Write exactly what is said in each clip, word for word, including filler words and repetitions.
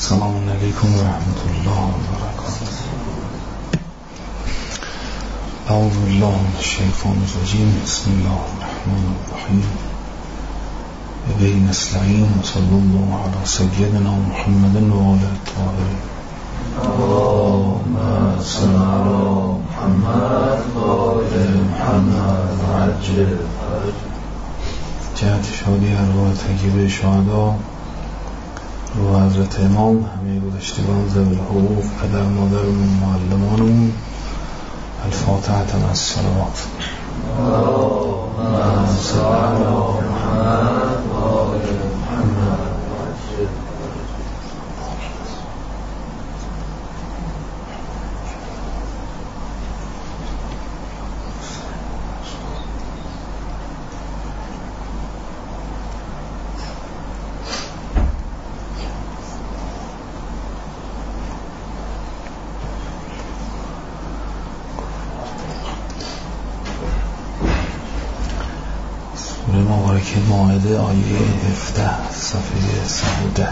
السلام علیکم و رحمت الله و برکاته. اعوذ بالله من الشیطان الرجیم. بسم الله الرحمن الرحیم. و به نستعین و صلی الله علی سیدنا محمد و آله الطاهرین. اللهم صل علی محمد و آل محمد و عجل جهت شادی ارواح طیبه شهدا، روح حضرت امام، همه گذشتگان ذوی الحقوق، پدر مادرمون، معلمانمون. الفاتحة مع الصلوات. اللهم صل علی محمد و آل محمد. مبارکه مائده آیه هفده صفحه سهوده.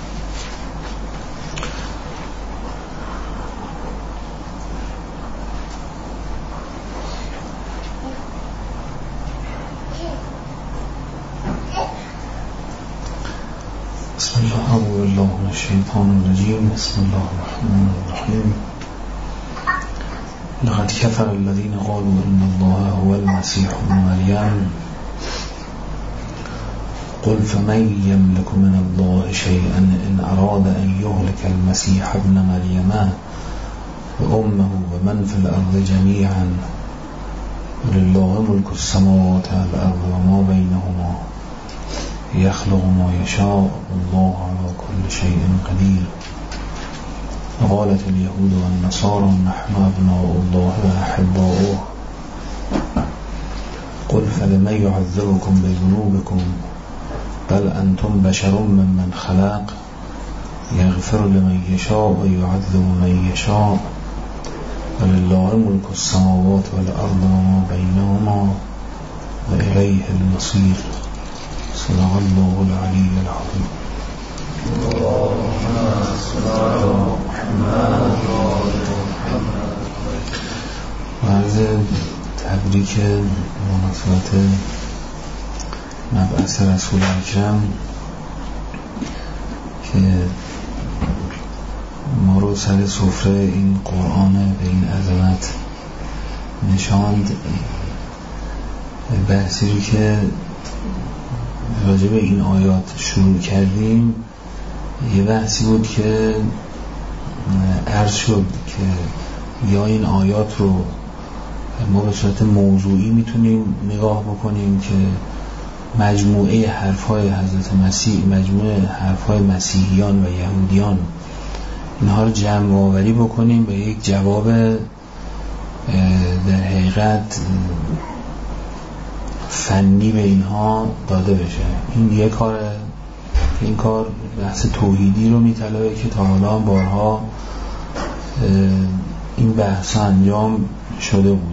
بسم الله اعوذ بالله من الشیطان الرجیم. بسم الله الرحمن الرحیم. لقد كفر الذين قالوا ان الله هو المسيح ابن مريم قل فمن يملك من الله شيئا إن أراد أن يهلك المسيح ابن مريم وأمه ومن في الأرض جميعا ولله ملك السماوات والأرض وما بينهما يخلق ما يشاء والله على كل شيء قدير. وقالت اليهود والنصارى نحن أبناء الله وأحباؤه قل فلم يعذبكم بذنوبكم بل أنتم بشر ممن خلق يغفر لمن يشاء ويعذب من يشاء ولله ملك السماوات والأرض وما بينهما وإليه المصير. صدق الله العلي العظيم. اللهم صل على محمد و آل محمد. عرض تبریک مناسبت مبعث رسول اکرم که ما رو سر سفره این قرآن به این عظمت نشاند. بحثی رو که راجع به این آیات شروع کردیم یه بحثی بود که عرض شد که یا این آیات رو ما به صورت موضوعی میتونیم نگاه بکنیم که مجموعه حرفهای حضرت مسیح، مجموعه حرفهای مسیحیان و یهودیان، اینها رو جمع آوری بکنیم به یک جواب در حقیقت فنی به اینها داده بشه. این یک کاره. این کار بحث توحیدی رو میطلبه که تا حالا بارها این بحث انجام شده بود.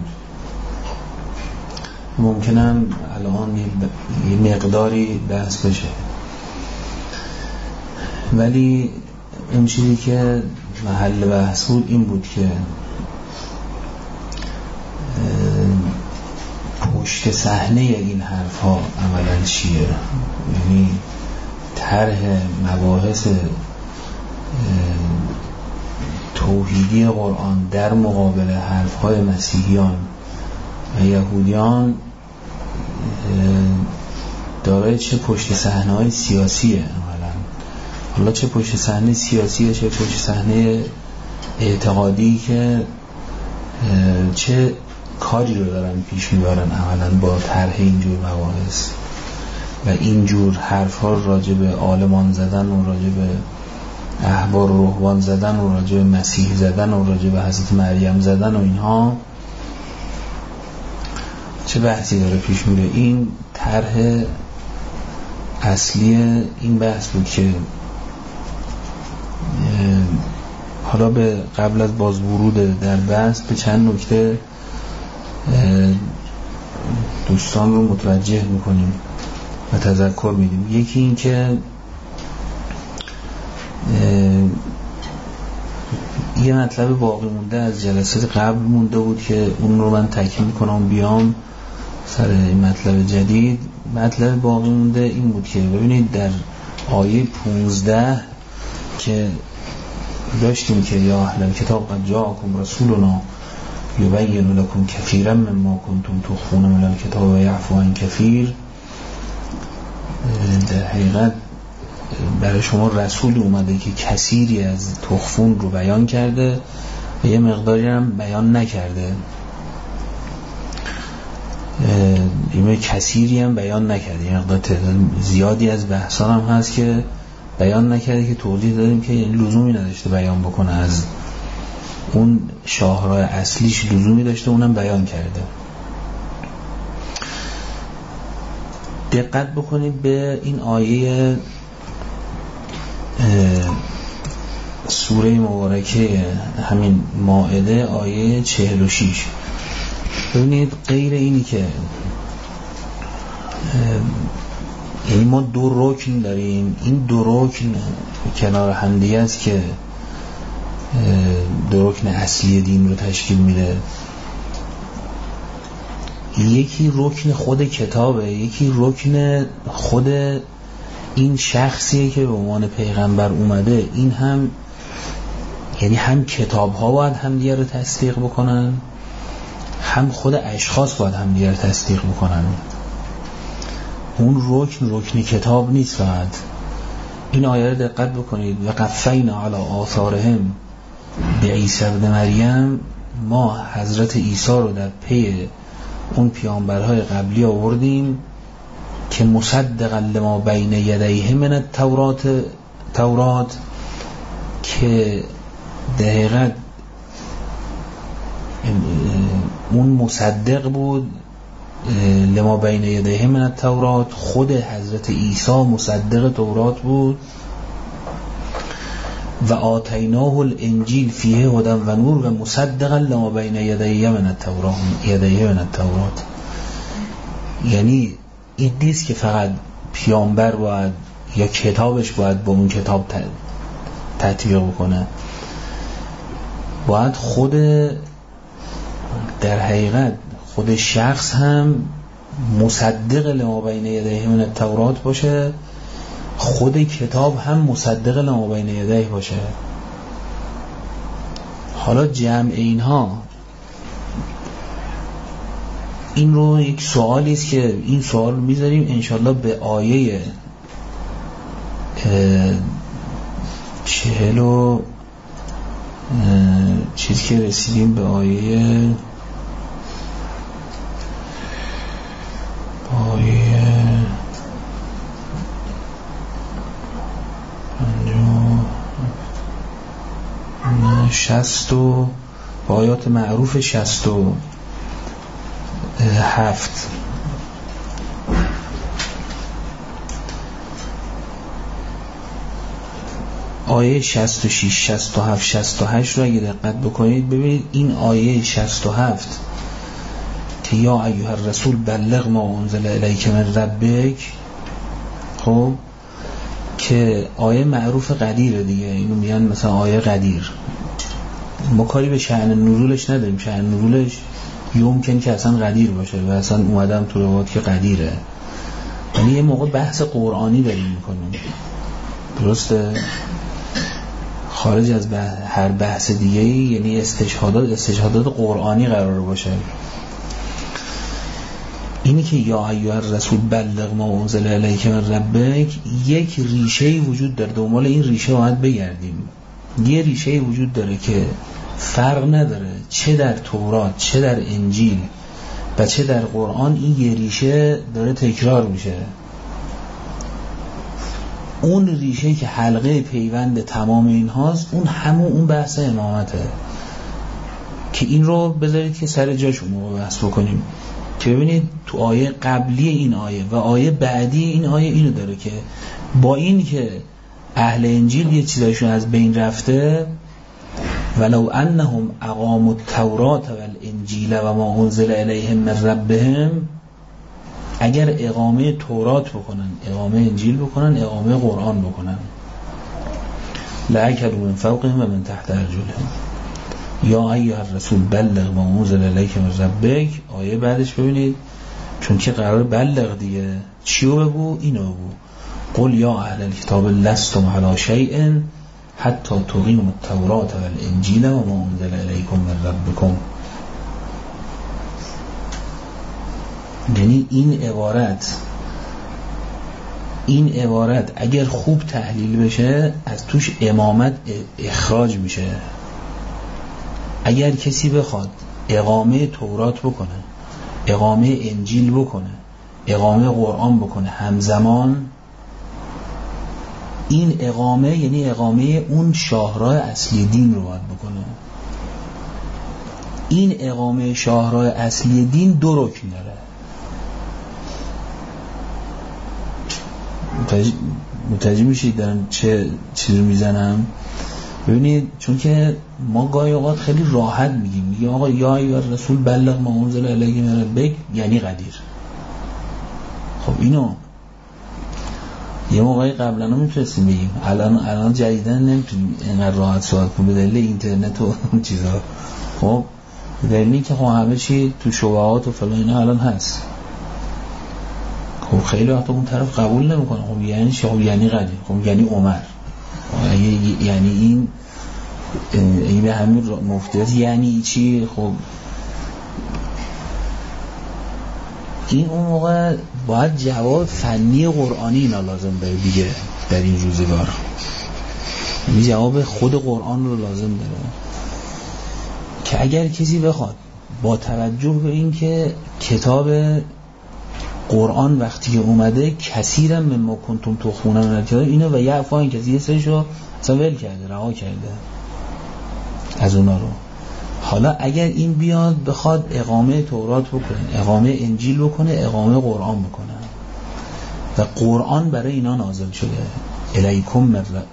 ممکنم الان یه مقداری بحث بشه، ولی اون چیزی که محل بحث بود این بود که پشت صحنه این حرف ها عملا چیه، یعنی طرح مباحث توحیدی قرآن در مقابل حرف های مسیحیان و یهودیان دارای چه پشت صحنه های سیاسیه عملا. حالا چه پشت صحنه سیاسیه، چه پشت صحنه اعتقادی، که چه کاری رو دارن پیش میبرن عملا با طرح اینجور مباحث و اینجور حرف ها راجع به عالمان زدن و راجع به احبار و رهبان زدن و راجع به مسیح زدن و راجع به حضرت مریم زدن و اینها چه بحثی داره پیش میره. این طرح اصلی این بحث بود که حالا به قبل از باز ورود در بحث به چند نکته دوستان رو متوجه میکنیم و تذکر میدیم. یکی این که یه مطلب باقی مونده از جلسات قبل مونده بود که اون رو من تکمیل کنم بیام سر این مطلب جدید. مطلب باقی مونده این بود که ببینید در آیه پونزده که داشتیم که یا اهل کتاب قد جاءکم رسولنا یبین لکم کثیرا مما کنتم تخفون من الکتاب و یعفو عن کثیر، در حقیقت برای شما رسول اومده که کثیری از تخفون رو بیان کرده و یه مقداری هم بیان نکرده، یه کثیری هم بیان نکرده، یه مقدار تعداد زیادی از بحثان هم هست که بیان نکرده که توضیح دادیم که لزومی نداشته بیان بکنه، از اون شاهراه اصلیش لزومی داشته اونم بیان کرده. دقت بکنید به این آیه سوره مبارکه همین مائده آیه چهل و شش. ببینید غیر اینی که یعنی ما دو رکن داریم، این دو رکن کنار هم دیگه است که دو رکن اصلی دین رو تشکیل میده. یکی رکن خود کتابه، یکی رکن خود این شخصیه که به عنوان پیغمبر اومده. این هم یعنی هم کتاب ها باید هم دیگر رو تصدیق بکنن، هم خود اشخاص باید هم دیگر رو تصدیق بکنن. اون رکن رکن کتاب نیست فقط. این آیه رو دقت بکنید. و قفینا علی آثارهم بعیسی ابن مریم، ما حضرت عیسی رو در پی اون پیامبرهای قبلی آوردیم که مصدقا لما بین یدیه من التورات، تورات که دقیقاً اون مصدق بود، لما بین یدیه من التورات، خود حضرت عیسی مصدق تورات بود. و آتیناه الانجیل فیه هدی و نور و مصدقا لما بین یدیه من التورات، یدیه من التورات. یعنی این نیست که فقط پیامبر باید یا کتابش باید با اون کتاب تطبیق بکنه، باید خود در حقیقت خود شخص هم مصدق لما بین یدیه من التورات باشه، خود کتاب هم مصدق لما بین یدیه باشه. حالا جمع اینها، این رو یک سوالی است که این سوال رو میذاریم انشالله به آیه چهل و چیز که رسیدیم، به آیه آیه شست و با آیات معروف شست و هفت. آیه شست و شش، شست و هفت، شست و هشت رو اگه دقت بکنید ببینید این آیه شست و هفت که یا ایها الرسول بلغ ما انزل الیک من ربک، خب که آیه معروف قدیره دیگه، اینو میگن مثلا آیه قدیر. ما کاری به شأن نزولش نداریم، شأن نزولش یمکن که اصلا قدیر باشه و اصلا اومدم تو روایت که قدیره، یعنی یه موقع بحث قرآنی داریم میکنیم، درسته؟ خارج از بحث هر بحث دیگه، یعنی استشهادات استشهادات قرآنی قرار باشه. اینی که یا ایها الرسول بلغ ما انزل الیک من ربک، یک ریشه‌ای وجود داره، دنبال این ریشه باید بگردیم. یه ریشه‌ای وجود داره که فرق نداره چه در تورات چه در انجیل و چه در قرآن، این یه ریشه داره تکرار میشه. اون ریشه که حلقه پیوند تمام این هاست، اون همون اون بحث امامته که این رو بذارید که سر جاشون رو بحث بکنیم که ببینید تو آیه قبلی این آیه و آیه بعدی این آیه اینو داره که با این که اهل انجیل یه چیزایشون از بین رفته، ولو انهم اقاموا التوراة والانجیل و ما انزل الیهم من ربهم، اگر اقامه تورات بکنن، اقامه انجیل بکنن، اقامه قرآن بکنن، لأکلوا من فوقهم و من تحت ارجلهم یا ایها الرسول بلغ ما انزل الیک من ربک. آیه بعدش ببینید چون که قرار بلغ دیگه، چیو بگو؟ اینو بگو. قل یا اهل الکتاب لستم علی شیء حتی تقیموا التوراة والانجیل و ما انزل الیکم من ربکم. یعنی این عبارت این عبارت اگر خوب تحلیل بشه از توش امامت اخراج میشه. اگر کسی بخواد اقامه تورات بکنه، اقامه انجیل بکنه، اقامه قرآن بکنه همزمان، این اقامه یعنی اقامه اون شاهراه اصلی دین رو باید بکنه. این اقامه شاهراه اصلی دین دو رکن داره. متوجه میشید دارم چه چیزی رو میزنم؟ ببینید چون که ما گاهی اوقات خیلی راحت میگیم، میگیم آقا یا ایها الرسول بلغ ما انزل الیک من ربک یعنی قدیر. خب اینو یه موقعی قبلا هم میتونستیم بگیم، الان الان جدیدن نمیتونیم اینقدر راحت صحبت کنیم به دلیل اینترنت و اون چیزا. خب به دلیلی که خب همه چی تو شبهات و فلان اینا الان هست. خب خیلی وقت اون طرف قبول نمیکنه. خب یعنی چی؟ خب یعنی قدیر، خب یعنی عمر، یعنی این این به همین مفتیات یعنی چی؟ خب این اون موقع باید جواب فنی قرآنی اینا لازم داره دیگه در این روزگار. یعنی جواب خود قرآن رو لازم داره که اگر کسی بخواد با توجه به این که کتاب قرآن وقتی که اومده کثیرا مما کنتم تخفون من الکتاب اینو و یعفو عن کثیر، یه سریشو اصلا ول کرده، رها کرده از اونا رو. حالا اگر این بیاد بخواد اقامه تورات بکنه، اقامه انجیل بکنه، اقامه قرآن بکنه و قرآن برای اینا نازل شده الیکم من ربکم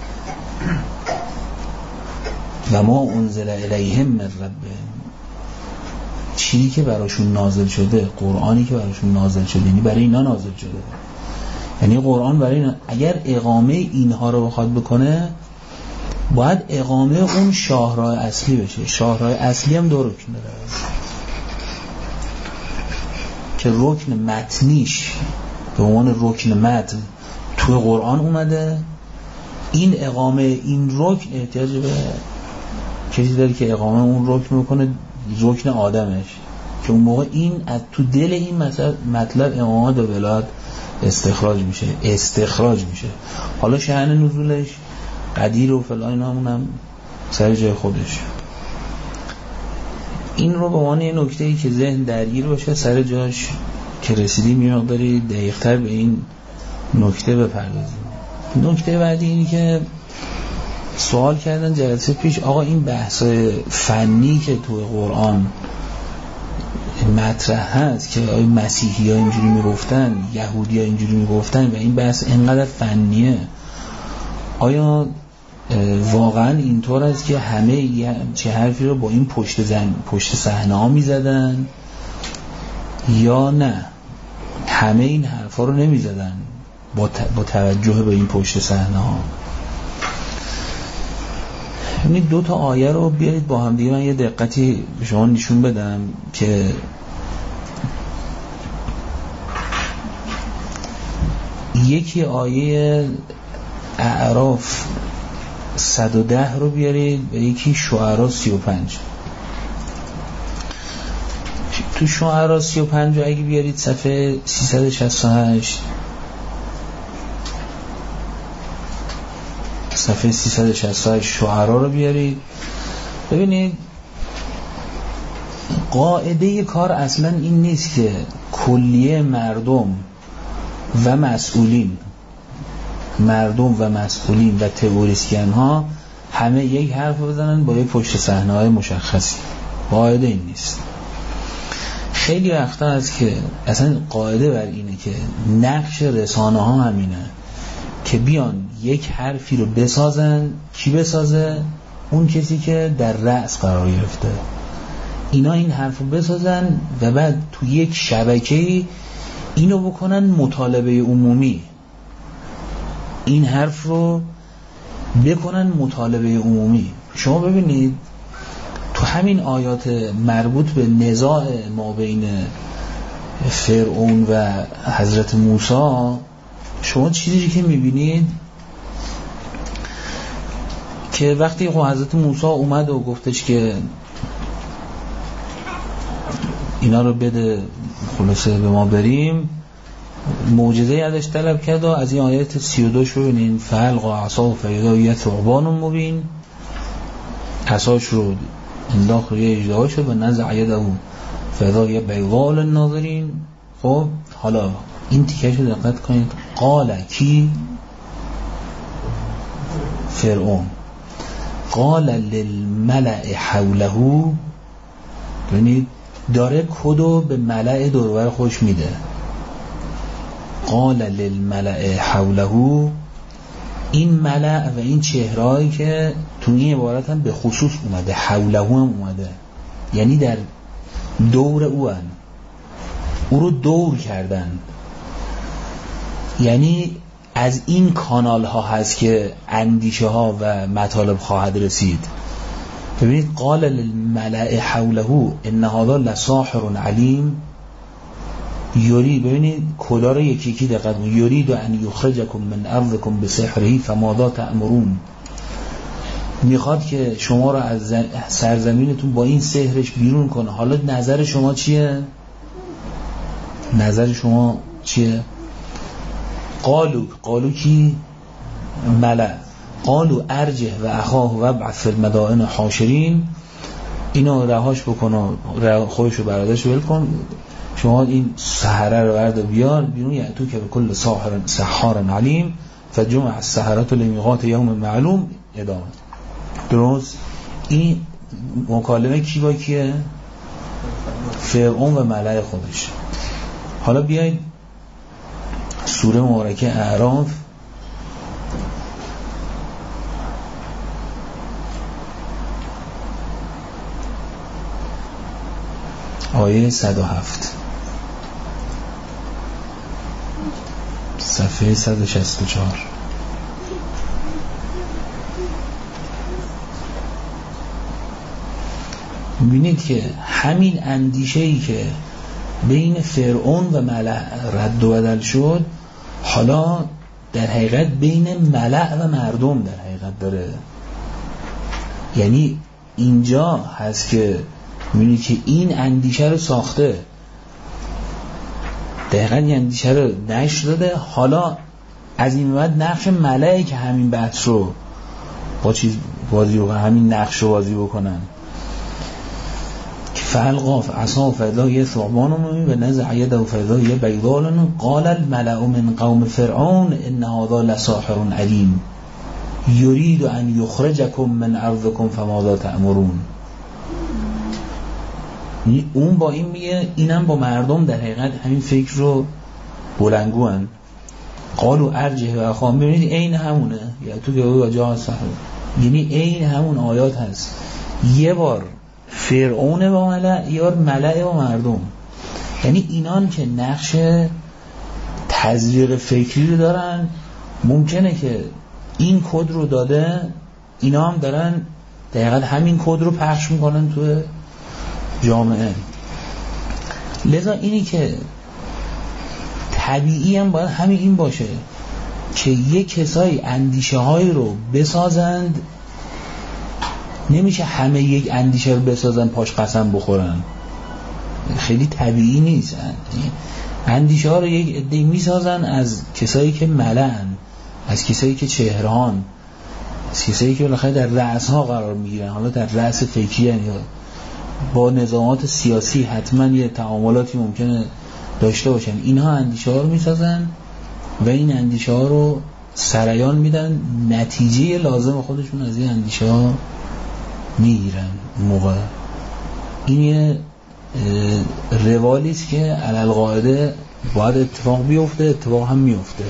و ما انزل الیهم من ربهم، چیزی که براشون نازل شده، قرآنی که براشون نازل شده یعنی برای اینا نازل شده. یعنی قرآن برای اینا. اگر اقامه اینها رو بخواد بکنه باید اقامه اون شاهراه اصلی بشه. شاهراه اصلی هم دو رکن داره که رکن متنیش به عنوان رکن متن توی قرآن اومده. این اقامه این رکن احتیاج به کسی داره که اقامه اون رکن بکنه، رکن آدمش، که اون موقع این از تو دل این مطلب امامت و ولایت استخراج میشه استخراج میشه حالا شأن نزولش قدیر و فلان اینا همونم سر جای خودش. این رو به عنوان یه نکته‌ای که ذهن درگیر باشه سر جاش که رسیدیم یه مقداری دقیق‌تر به این نکته بپردازیم. نکته بعدی اینی که سوال کردن جلسه پیش، آقا این بحث فنی که توی قرآن مطرح هست که آیا مسیحی ها اینجوری میگفتن، یهودی ها اینجوری میگفتن و این بحث اینقدر فنیه، آیا واقعا اینطور است که همه چه حرفی رو با این پشت زن پشت صحنه ها میزدن یا نه همه این حرفا رو نمیزدن با, با توجه به این پشت صحنه ها؟ یعنی دو تا آیه رو بیارید با هم دیگه من یه دقتی به شما نشون بدم که یکی آیه اعراف صد و ده رو بیارید و یکی شعرا سی و پنج. تو شعرا سی و پنج رو اگه بیارید صفحه سیصد و شصت و هشت، صفحه سیصد و شصت و هشت شعرا رو بیارید ببینید. قاعده کار اصلا این نیست که کلیه مردم و مسئولین مردم و مسئولین و تئوریسین ها همه یک حرف بزنن با یک پشت صحنه های مشخصی. قاعده این نیست. خیلی وقتا هست که اصلا قاعده بر اینه که نقش رسانه ها همینه که بیان یک حرفی رو بسازن. کی بسازه؟ اون کسی که در رأس قرار گرفته. اینا این حرف رو بسازن و بعد تو یک شبکه‌ای اینو بکنن مطالبه عمومی. این حرف رو بکنن مطالبه عمومی. شما ببینید تو همین آیات مربوط به نزاع ما بین فرعون و حضرت موسی، شما چیزی که میبینید که وقتی حضرت موسی اومد و گفتش که اینا رو بده خلاصه به ما بریم، معجزه ازش طلب کرد و از این آیات سی و دو ببینین فالقى عصاه فاذا هی ثعبان مبین، عصاش رو انداخت روی اژدها شد و نزع یده فاذا هی بیضاء للناظرین. خب حالا این تیکش رو دقت کنید، قال کی؟ فرعون. قال للملأ حوله، ببینید داره کدو به ملأ دورور خوش میده. قال للملأ حوله، این ملأ و این چهرهایی که تو این عبارت هم به خصوص اومده، حوله هم اومده، یعنی در دور او هن. او رو دور کردن، یعنی از این کانال ها هست که اندیشه ها و مطالب خواهد رسید. ببینید قال للملأ حوله ان هذا لساحر علیم، یوری، ببینید کلا رو یکی یکی دقت کنید، یرید ان یخرجکم من ارضکم بسحره فماذا تأمرون، میخواد که شما رو از سرزمینتون با این سحرش بیرون کنه، حالا نظر شما چیه؟ نظر شما چیه؟ قالو، قالو کی؟ ملأ. قالو ارجه و اخاه و ابعث فی المدائن حاشرین، اینو رهاش بکن و خودش رو برادرش ول کن، شما این سحره رو برد و بیار بیرون، یعنی تو که به کل ساحر سحار علیم فجمع السحرة لمیقات یوم معلوم ادامه. درست؟ این مکالمه کی با کیه؟ فرعون و ملأ خودش. حالا بیایید سوره مبارکه اعراف آیه صد و هفت، صفحه صد و شصت و چهار. ببینید که همین اندیشه‌ای که بین فرعون و ملأ رد و بدل شد، حالا در حقیقت بین ملأ و مردم در حقیقت داره. یعنی اینجا هست که می‌بینید که این اندیشه رو ساخته، دقیقاً این اندیشه رو نشر داده، حالا از این بعد نقش ملأی که همین بحث رو با چیز بازی بکنن، همین نقش رو بازی بکنن که فالقى عصاه فاذا هی ثعبان مبین و نزع یده فاذا هی بیضاء للناظرین قال الملأ من قوم فرعون ان هذا لساحر علیم یرید ان یخرجکم من ارضکم فماذا تأمرون. اون با این میگه، اینم با مردم در حقیقت همین فکر رو بلنگو هن. قالو ارجه و اخاه، ببینید عین همونه، یا تو که او جا هست، یعنی عین همون آیات هست، یه بار فرعون با ملأ، یه بار ملأ با مردم. یعنی اینان که نقش تزریق فکری رو دارن، ممکنه که این کد رو داده، اینا هم دارن دقیقاً همین کد رو پخش میکنن تو جامعه. لذا اینی که طبیعی هم باید همین این باشه که یک کسایی اندیشه هایی رو بسازند، نمیشه همه یک اندیشه رو بسازن پاش قسم بخورن، خیلی طبیعی نیست. اندیشه ها رو یک عده میسازن از کسایی که ملأن، از کسایی که چهرهان، از کسایی که بالاخره در رأس ها قرار میگیرن، حالا در رأس فکری یا با نظامات سیاسی حتما یه تعاملاتی ممکنه داشته باشن، اینها اندیشه ها رو میسازن و این اندیشه ها رو سریان میدن، نتیجه لازم خودشون از این اندیشه ها میگیرن موقع. این یه روالیست که علالقاعده باید اتفاق بیفته، اتفاق هم میفته.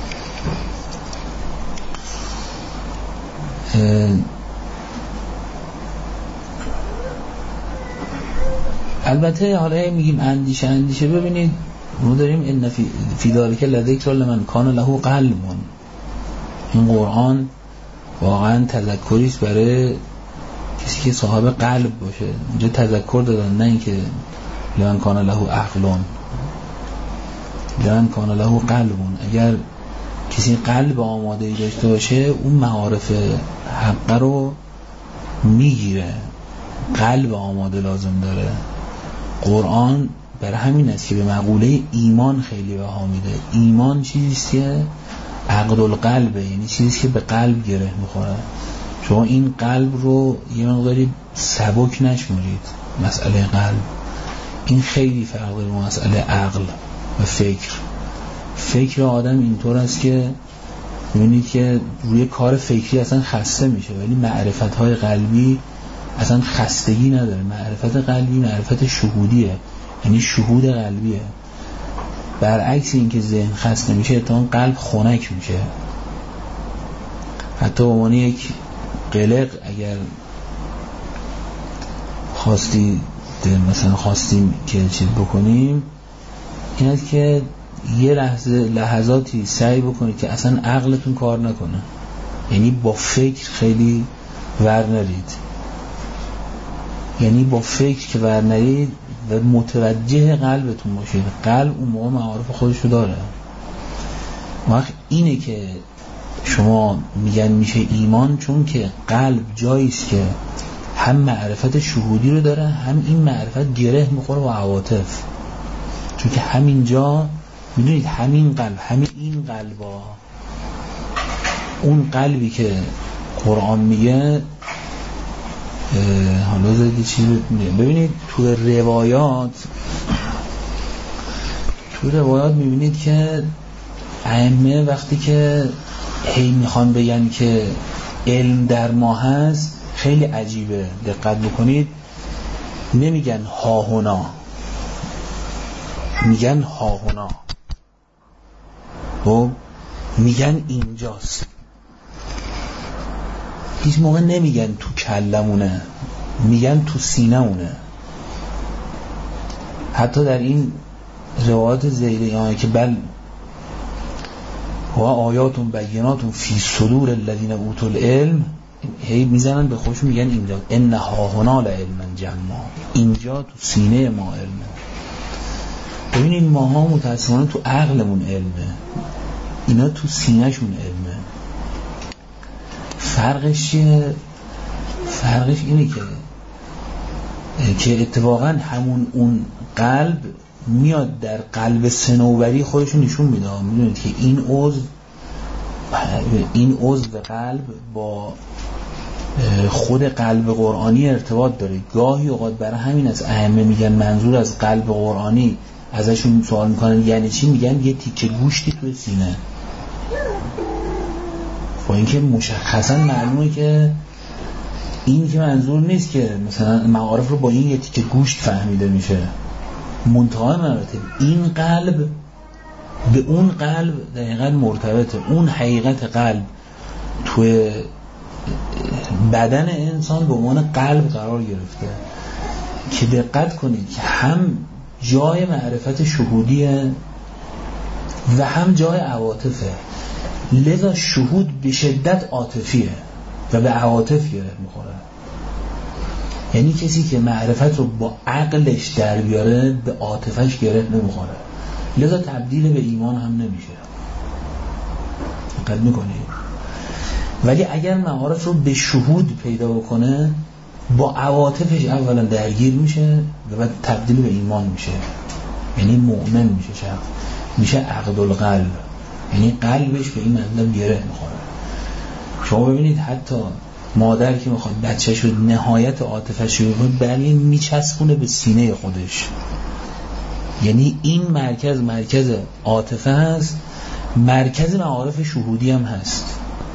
البته حالا میگیم اندیشه اندیشه ببینید ما داریم ان فی ذلک لذکر لمن کان له قلب، این قرآن واقعا تذکریست برای کسی که صاحب قلب باشه. اینجا تذکر دادن، نه اینکه لمن کان له عقلون، لمن کان له قلبون. اگر کسی قلب آماده‌ای داشته باشه اون معارف حق رو میگیره. قلب آماده لازم داره. قرآن برای همین است که به مقوله ایمان خیلی بها میده. ایمان چیزیست که عقد القلبه، یعنی چیزیست که به قلب گره میخوره. شما این قلب رو یه مقداری سبک نشمرید. مسئله قلب این خیلی فرق داره با مسئله عقل و فکر. فکر آدم اینطور است که میبینید که روی کار فکری اصلا خسته میشه، ولی معرفت‌های قلبی اصلا خستگی نداره. معرفت قلبی معرفت شهودیه، یعنی شهود قلبیه. برعکس این که ذهن خسته میشه، اتفاقاً قلب خنک میشه. حتی به عنوان یک قلق اگر خواستی مثلا خواستیم که چیز بکنیم، این است که یه لحظه لحظاتی سعی بکنید که اصلا عقلتون کار نکنه، یعنی با فکر خیلی ور نرید، یعنی با فکر که ور نرید و متوجه قلبتون باشید. قلب اون موقع معارف خودشو داره. وقت اینه که شما میگن میشه ایمان، چون که قلب جاییست که هم معرفت شهودی رو داره، هم این معرفت گره میخوره با عواطف. چون که همینجا میدونید همین قلب، همین این قلبا، اون قلبی که قرآن میگه حالا زدی چی ببینید تو روایات تو روایات میبینید که ائمه وقتی که هی میخوان بگن که علم در ما هست خیلی عجیبه. دقت بکنید، نمیگن هاهنا، میگن هاهنا، خب میگن اینجاست. هیچ موقع نمیگن تو کلمونه، میگن تو سینه‌مونه. حتی در این روایات زیده آنه که بل و آیاتون بیناتون فی صدور الذین اوتوا العلم، هی میزنن به خودشون میگن اینجا ان هاهنا لعلما جما، اینجا تو سینه ما علمه. ببینید ماها متاسفانه تو عقلمون علمه، اینا تو سینه‌شون علمه. فرقش چیه؟ فرقش اینه که که اتفاقا همون اون قلب میاد در قلب صنوبری خودشون نشون میده. میدونید که این عضو این عضو قلب با خود قلب قرآنی ارتباط داره. گاهی اوقات برای همین از ائمه میگن منظور از قلب قرآنی، ازشون سوال میکنن یعنی چی، میگن یه تیکه گوشتی توی سینه. با اینکه مشخصا معلومه که این که منظور نیست که مثلا معارف رو با این یه تیکه گوشت فهمیده میشه. منتهای مراتب این قلب به اون قلب دقیقا مرتبطه. اون حقیقت قلب توی بدن انسان به عنوان قلب قرار گرفته که دقت کنید که هم جای معرفت شهودیه و هم جای عواطفه. لذا شهود به شدت عاطفیه و به عواطف گره میخوره. یعنی کسی که معرفت رو با عقلش در بیاره به عاطفش گره نمیخوره، لذا تبدیل به ایمان هم نمیشه. دقت میکنید؟ ولی اگر معارف رو به شهود پیدا بکنه با عواطفش اولا درگیر میشه و بعد تبدیل به ایمان میشه، یعنی مؤمن میشه، شخص میشه عقد القلب، یعنی قلبش به این مطلب گره میخوره. شما ببینید حتی مادر که میخواد بچه‌ش رو نهایت عاطفه‌ش رو ببینه میچسبونه به سینه خودش، یعنی این مرکز مرکز عاطفه هست، مرکز معارف شهودی هم هست.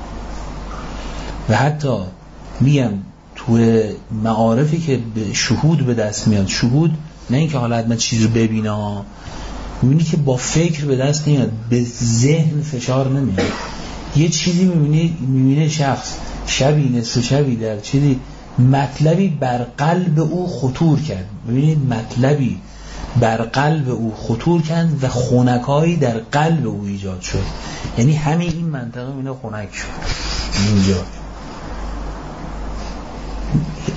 و حتی میگم توی معارفی که به شهود به دست میاد، شهود نه اینکه حالا حتما چیز رو ببینه، میبینی که با فکر به دست نمیاد، به ذهن فشار نمیاد. یه چیزی میبینی میبینه شخص شبی نصف شبی در چیزی مطلبی بر قلب او خطور کرد. ببینید مطلبی بر قلب او خطور کرد و خنکایی در قلب او ایجاد شد، یعنی همین این منطقه میونه خنک شد اینجا.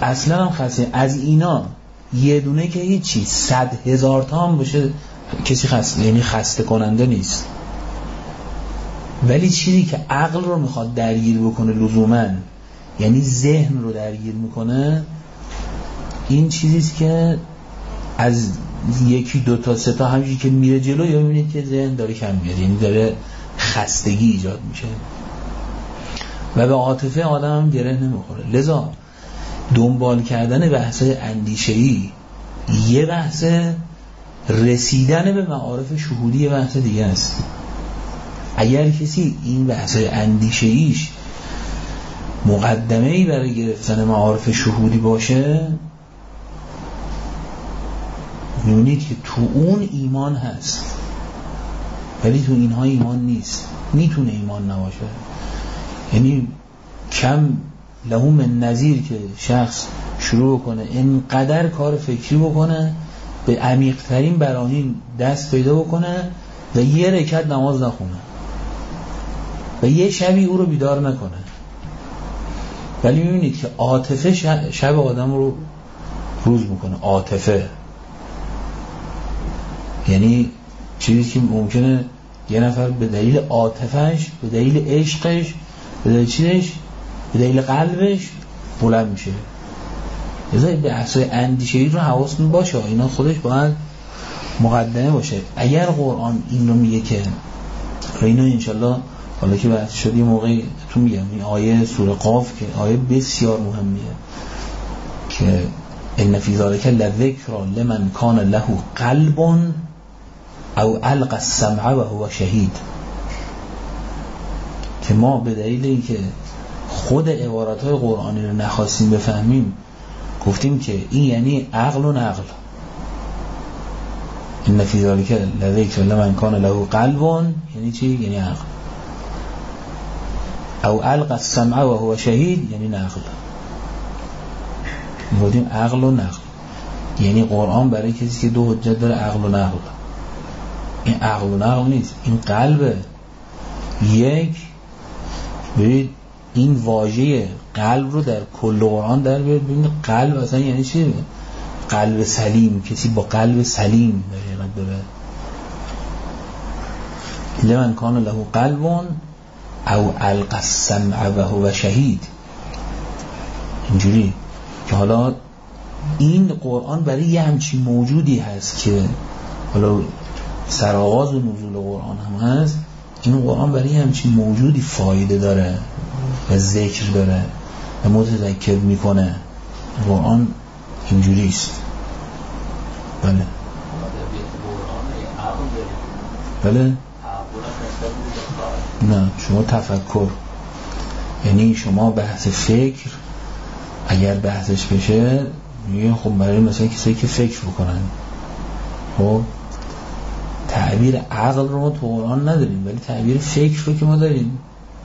اصلا هم خسته. از اینا یه دونه که هیچی، صد هزار تا هم باشه کسی خسته، یعنی خسته کننده نیست. ولی چیزی که عقل رو میخواد درگیر بکنه لزوماً، یعنی ذهن رو درگیر میکنه، این چیزیست که از یکی دو تا سه تا همینجوری که میره جلو یا میبینید که ذهن داره کم میاد، یعنی داره خستگی ایجاد میشه و به عاطفه آدم هم گره نمیخوره. لذا دنبال کردن بحث‌های اندیشه‌ای یه بحث، رسیدن به معارف شهودی یه بحث دیگه است. اگر کسی این بحث‌های اندیشه‌ایش مقدمه‌ای برای گرفتن معارف شهودی باشه، می‌بینید که تو اون ایمان هست ولی تو اینها ایمان نیست. میتونه ایمان نباشه، یعنی کم لهم من نظیر که شخص شروع کنه اینقدر کار فکری بکنه، به عمیق‌ترین براهین دست پیدا بکنه و یه رکعت نماز نخونه و یه شبی او رو بیدار نکنه، ولی میبینید که عاطفه شب آدم رو روز میکنه. عاطفه یعنی چیزی که ممکنه یه نفر به دلیل عاطفه‌اش، به دلیل عشقش، به دلیل چیزش، به دلیل قلبش بلند میشه. لذا به احسای اندیشه‌ای رو حواستون باشه، اینا خودش باید مقدمه باشه. اگر قرآن این رو میگه که اینا انشالله حالا که بحث شد یه موقعی تو میگم این آیه سوره قاف که آیه بسیار مهمیه که ان فی ذلک لذکری لمن کان له قلب او القى السمع و هو شهید، که ما به دلیل اینکه خود عباراتهای قرآنی رو نخواستیم بفهمیم گفتیم که این یعنی عقل و نقل. ان فی ذلک لذکری لمن کان له قلب یعنی چی؟ یعنی عقل. او القى السمع و هو شهید یعنی نقل. گفتیم عقل و نقل، یعنی قرآن برای کسی که دو حجت داره عقل و نقل. این عقل و نقل نیست، این قلبه. یک برید این واژه قلب رو در کل قرآن در بیارید ببینید قلب اصلا یعنی چی؟ قلب سلیم، کسی با قلب سلیم در حقیقت داره. لمن کان له قلب او القى السمع و هو شهید، اینجوری که حالا این قرآن برای یه همچین موجودی هست که حالا سرآغاز و نزول قرآن هم هست، این قرآن برای همچین موجودی فایده داره و ذکر داره و متذکر میکنه. قرآن اینجوری است. بله بله نه، شما تفکر، یعنی شما بحث فکر اگر بحثش بشه میگه خب برای مثلا کسایی که فکر بکنن، خب تعبیر عقل رو ما تو قرآن نداریم ولی تعبیر فکر رو که ما داریم.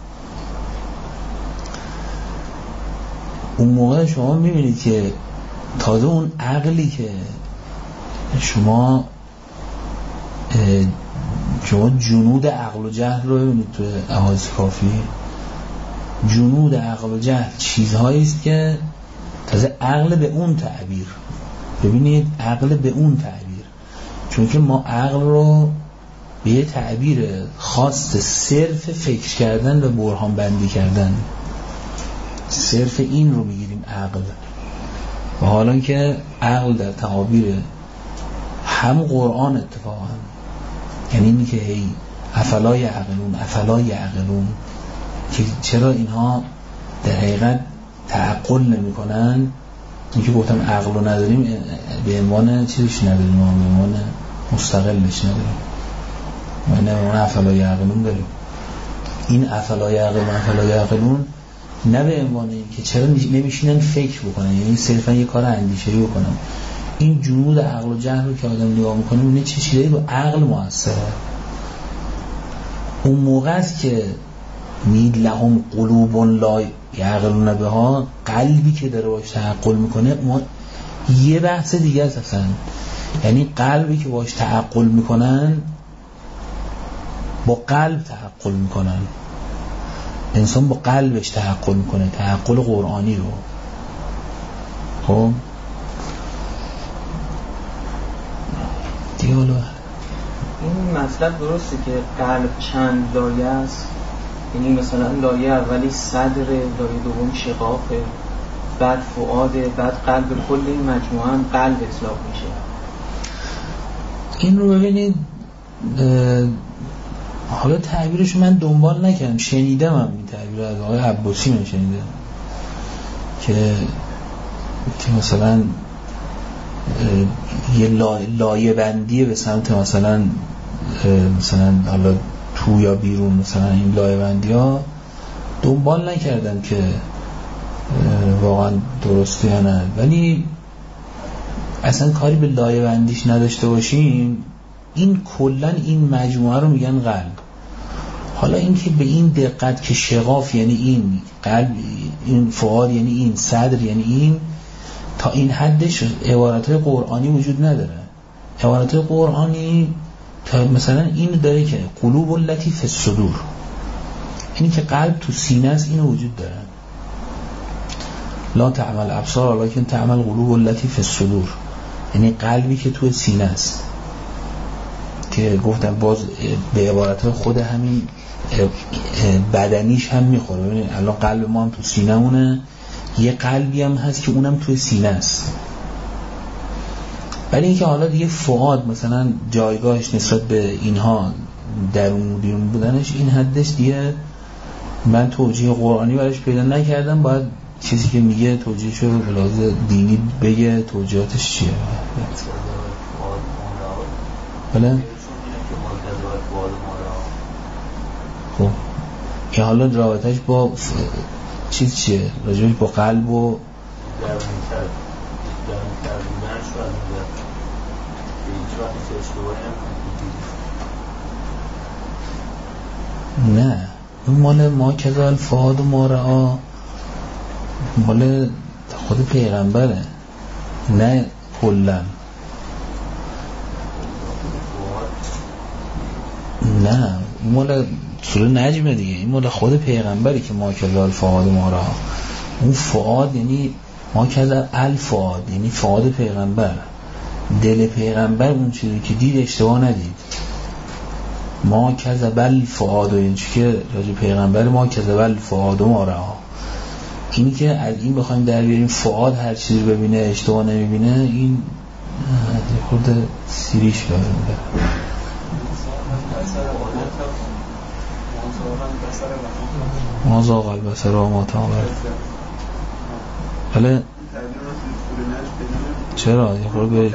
اون موقع شما میبینید که تازه اون عقلی که شما شما جنود عقل و جهل رو ببینید تو احادیث کافی، جنود عقل و جهل چیزهایی است که تازه عقل به اون تعبیر، ببینید عقل به اون تعبیر، چون که ما عقل رو به یه تعبیر خاص صرف فکر کردن و برهان بندی کردن، صرف این رو میگیریم عقل. و حالا که عقل در تعابیر هم قرآن اتفاقا، یعنی اینی که هی افلا یعقلون افلا یعقلون، که چرا اینها در حقیقت تعقل نمی کنن. این که گفتم عقل رو نداریم به عنوان چیزش نداریم، به عنوان مستقلش نداریم، به عنوان افلا یعقلون داریم. این افلا یعقلون افلا یعقلون نه به عنوان این که چرا نمیشینن فکر بکنن، یعنی صرفا یه کار اندیشه‌ای بکنن. این جنود عقل و جهل رو که آدم نگاه میکنه میبینه چه چیزایی با عقل موثره. اون موقع است که مید لهم قلوب لا یعقلون بها، قلبی که داره باش تعقل میکنه ما یه بحث دیگه است اصلا. یعنی قلبی که باش تعقل میکنن با قلب تعقل میکنن، انسان با قلبش تعقل میکنه، تعقل قرآنی رو. خب دیالو این مطلب درسته که قلب چند لایه است، یعنی مثلا لایه اولی صدر، لایه دوم شقاقه، بعد فؤاده، بعد قلب، کل این مجموعه هم قلب اطلاق میشه. این رو ببینید حالا تعبیرش من دنبال نکردم، شنیدم هم این تعبیر از آقای عباسی من شنیدم که که مثلا یه لایه بندیه به سمت مثلا مثلا حالا تو یا بیرون، مثلا این لایه بندی ها دنبال نکردم که واقعا درسته یا نه، ولی اصلا کاری به لایه بندیش نداشته باشیم، این کلن این مجموعه رو میگن قلب. حالا این که به این دقت که شغاف یعنی این، قلب این، فؤاد یعنی این، صدر یعنی این، تا این حدش عبارت‌های قرآنی وجود نداره. عبارت‌های قرآنی تا مثلا این داره که قلوب التی فی الصدور، اینی که قلب تو سینه است، اینو وجود داره. لا تعمل ابصار ولکن تعمل قلوب التی فی الصدور، یعنی قلبی که تو سینه است، که گفتم باز به عبارت‌های خود همین بدنیش هم میخوره. ببینید الان قلب ما هم تو سینه مونه، یه قلبی هم هست که اونم تو سینه است. ولی اینکه حالا دیگه فؤاد مثلا جایگاهش نسبت به اینها درون بیرون بودنش، این حدش دیگه من توجیه قرآنی براش پیدا نکردم. باید چیزی که میگه توجیهشو به لحاظ دینی بگه، توجیهاتش چیه. بله خب که حالا رابطش با ف... چیز چیه؟ راجبش با قلب و نه، اون مال ما کذا الفؤاد و ما رأی مال خود پیغمبره، نه کلن. نه این مال سوره نجمه دیگه، این مال خود پیغمبری که ما کذا الفؤاد و ما رأی. اون فؤاد یعنی ما کذا الفؤاد، یعنی فؤاد پیغمبر، دل پیغمبر اون چیزی که دید اشتباه ندید. ما کذب الفؤاد، این چیزی که راجع پیغمبر ما کذب الفؤاد ما رأی. اینی که از این بخوایم در بیاریم فؤاد هر چیزی ببینه اشتباه نمیبینه، این خود سیریش لازم داره. ما زاغ البصر و ما طغى. بله چرا یه خورده به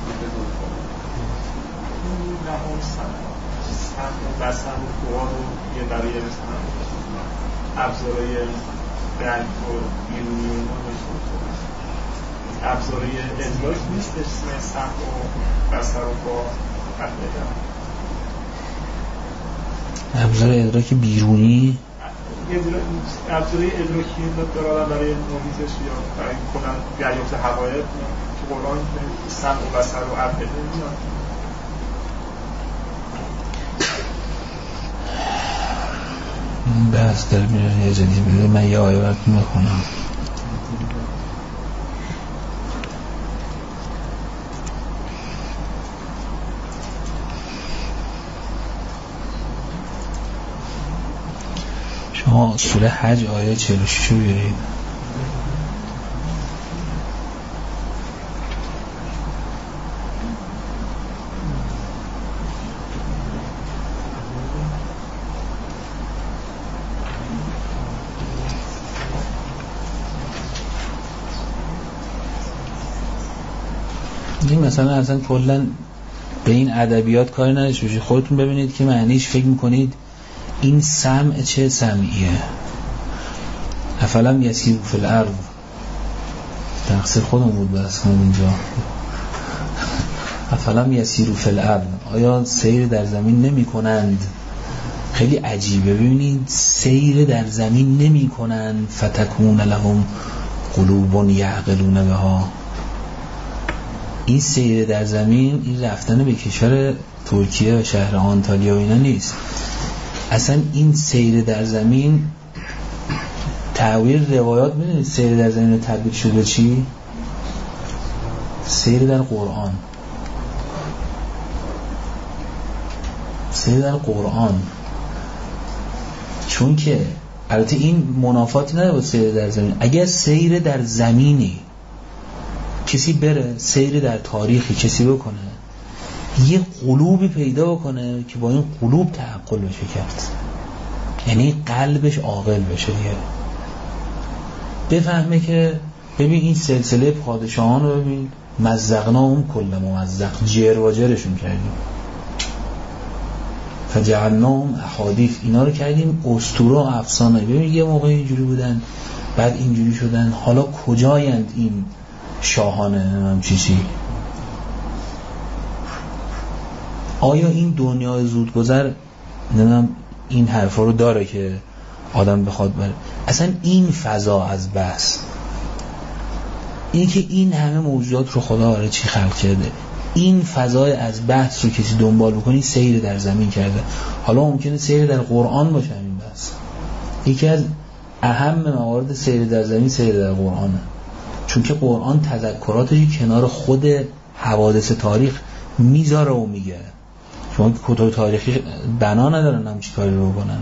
بسن و فواد و یه برای مثلا ابزارهای درک و بیرونی و ابزارهای ادراک نیست اسم سن و بسر و با ابزار ادراک بیرونی، ابزارهای ادراکی داره برای محیطش یا برای کنن دریافت حقایق تو قرآن سن و بسر و عقل میاد. بحث در میرن یه جدید بده. من یه آیه براتون میخونم. شما سوره حج آیه چهل و شش رو بیارید. این مثلا اصلا کلن به این ادبیات کاری نداشته باشید، خودتون ببینید که معنیش فکر میکنید این سمع چه سمعیه. افلم یسیروا فی الارض، تقصیر خودم بود بس کنم اینجا. افلم یسیروا فی الارض، آیا سیر در زمین نمی کنند؟ خیلی عجیبه، ببینید سیر در زمین نمی کنند. فتکون لهم قلوب یعقلون بها. این سیر در زمین، این رفتن به کشور ترکیه و شهر آنتالیا و اینا نیست. اصلا این سیر در زمین تعبیر روایات، میدونید سیر در زمین رو تبدیل شده چی؟ سیر در قرآن. سیر در قرآن، چون که البته این منافاتی نداره با سیر در زمین. اگر سیر در زمینی کسی بره، سیر در تاریخی کسی بکنه، یه قلوبی پیدا بکنه که با این قلوب تعقل بشه کرد، یعنی قلبش عاقل بشه دیگه، بفهمه که ببین این سلسله پادشاهان رو ببین، مزقناهم کل ممزق، جر و جرشون کردیم، فجعلناهم احادیث، اینا رو کردیم اسطوره و افسانه. ببین یه موقع اینجوری بودن بعد اینجوری شدن، حالا کجایند این شاهانه هم چی چی؟ آیا این دنیای زودگذر نمیدونم این حرفا رو داره که آدم بخواد بره؟ اصلا این فضا از بحث این که این همه موجودات رو خدا برای چی خلق کرده، این فضای از بحث رو کسی دنبال بکنی سیر در زمین کرده. حالا ممکنه سیر در قرآن باشه این بحث، یکی از اهم موارد سیر در زمین سیر در قرآنه، چون که قرآن تذکراتش کنار خود حوادث تاریخ میذاره و میگه. شما که کتاب تاریخی بنا ندارن هم چی کاری رو بکنن.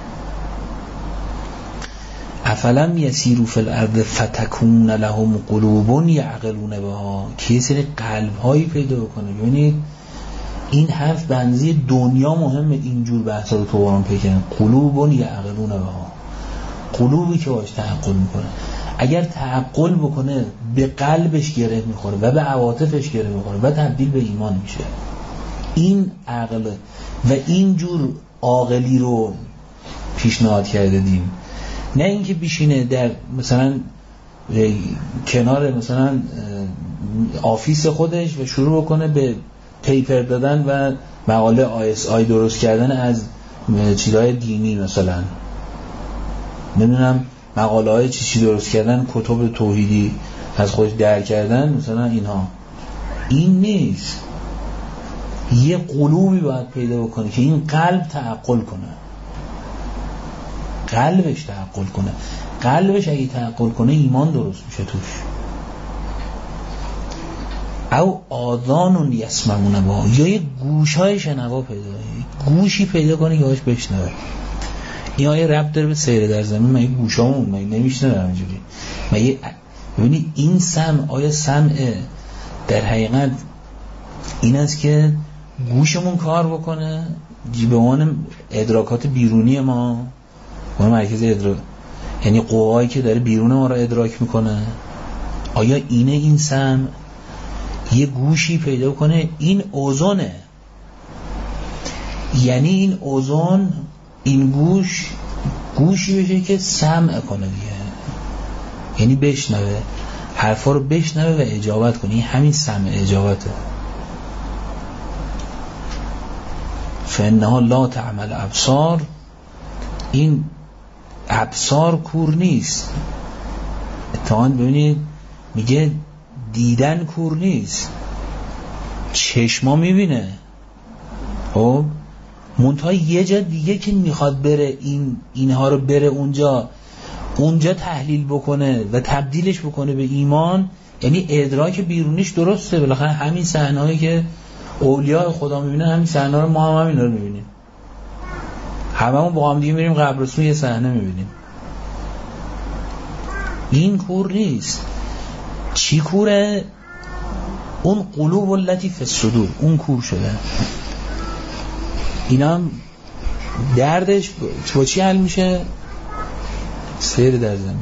افلم یسیروا فی الارض فتکون لهم قلوب یعقلون بها، که سری قلب هایی پیدا کنه. ببینید این حرف بنزی دنیا مهمه، اینجور بحثا رو تو قرآن پیدا، قلوب یعقلون بها، قلوبی که باش تعقل میکنه. اگر تعقل بکنه به قلبش گره میخوره و به عواطفش گره میخوره و تبدیل به ایمان میشه. این عقل و اینجور عاقلی رو پیشنهاد کرده دیم، نه اینکه بشینه در مثلا کنار مثلا آفیس خودش و شروع بکنه به پیپر دادن و مقاله آی اس آی درست کردن از چیزهای دینی، مثلا نمیدونم مقاله های چی چی درست کردن، کتب توحیدی از خودش در کردن، مثلا اینها. این نیست. یه قلوبی باید پیدا بکنه که این قلب تعقل کنه، قلبش تعقل کنه. قلبش اگه تعقل کنه ایمان درست میشه توش. او آذان یسمعون با، یا یه گوشای شنوا پیدا، گوشی پیدا کنه که باش بشنوه. این آیه ربط داره به سیر در زمین. من یه گوشامون من نمیشنوم اینجوری. من یه ببینید این سمع، آیا سمع در حقیقت این است که گوشمون کار بکنه به عنوان ادراکات بیرونی ما، اون مرکز ادراک، یعنی قوایی که داره بیرون ما رو ادراک میکنه. آیا اینه این سمع؟ یه گوشی پیدا کنه، این اوزونه، یعنی این اوزون، این گوش گوشی بشه که سمع کنه دیگه، یعنی بشنوه حرفا رو، بشنوه و اجابت کنه. این همین سمع اجابته. فانها لا تعمل ابصار، این ابصار کور نیست. اتفاقاً ببینید میگه دیدن کور نیست، چشما میبینه. خب منتها یه جا دیگه که میخواد بره این اینها رو بره اونجا اونجا تحلیل بکنه و تبدیلش بکنه به ایمان، یعنی ادراک بیرونیش درسته. بالاخره همین صحنه‌ای که اولیاء خدا میبینن، همین صحنه رو ما هم همینا رو میبینیم. هممون با هم دیگه میریم قبرستون یه صحنه میبینیم. این کور نیست. چی کوره؟ اون قلوب التی فی الصدور، اون کور شده. اینا هم دردش با چی حل میشه؟ سیر در زمین.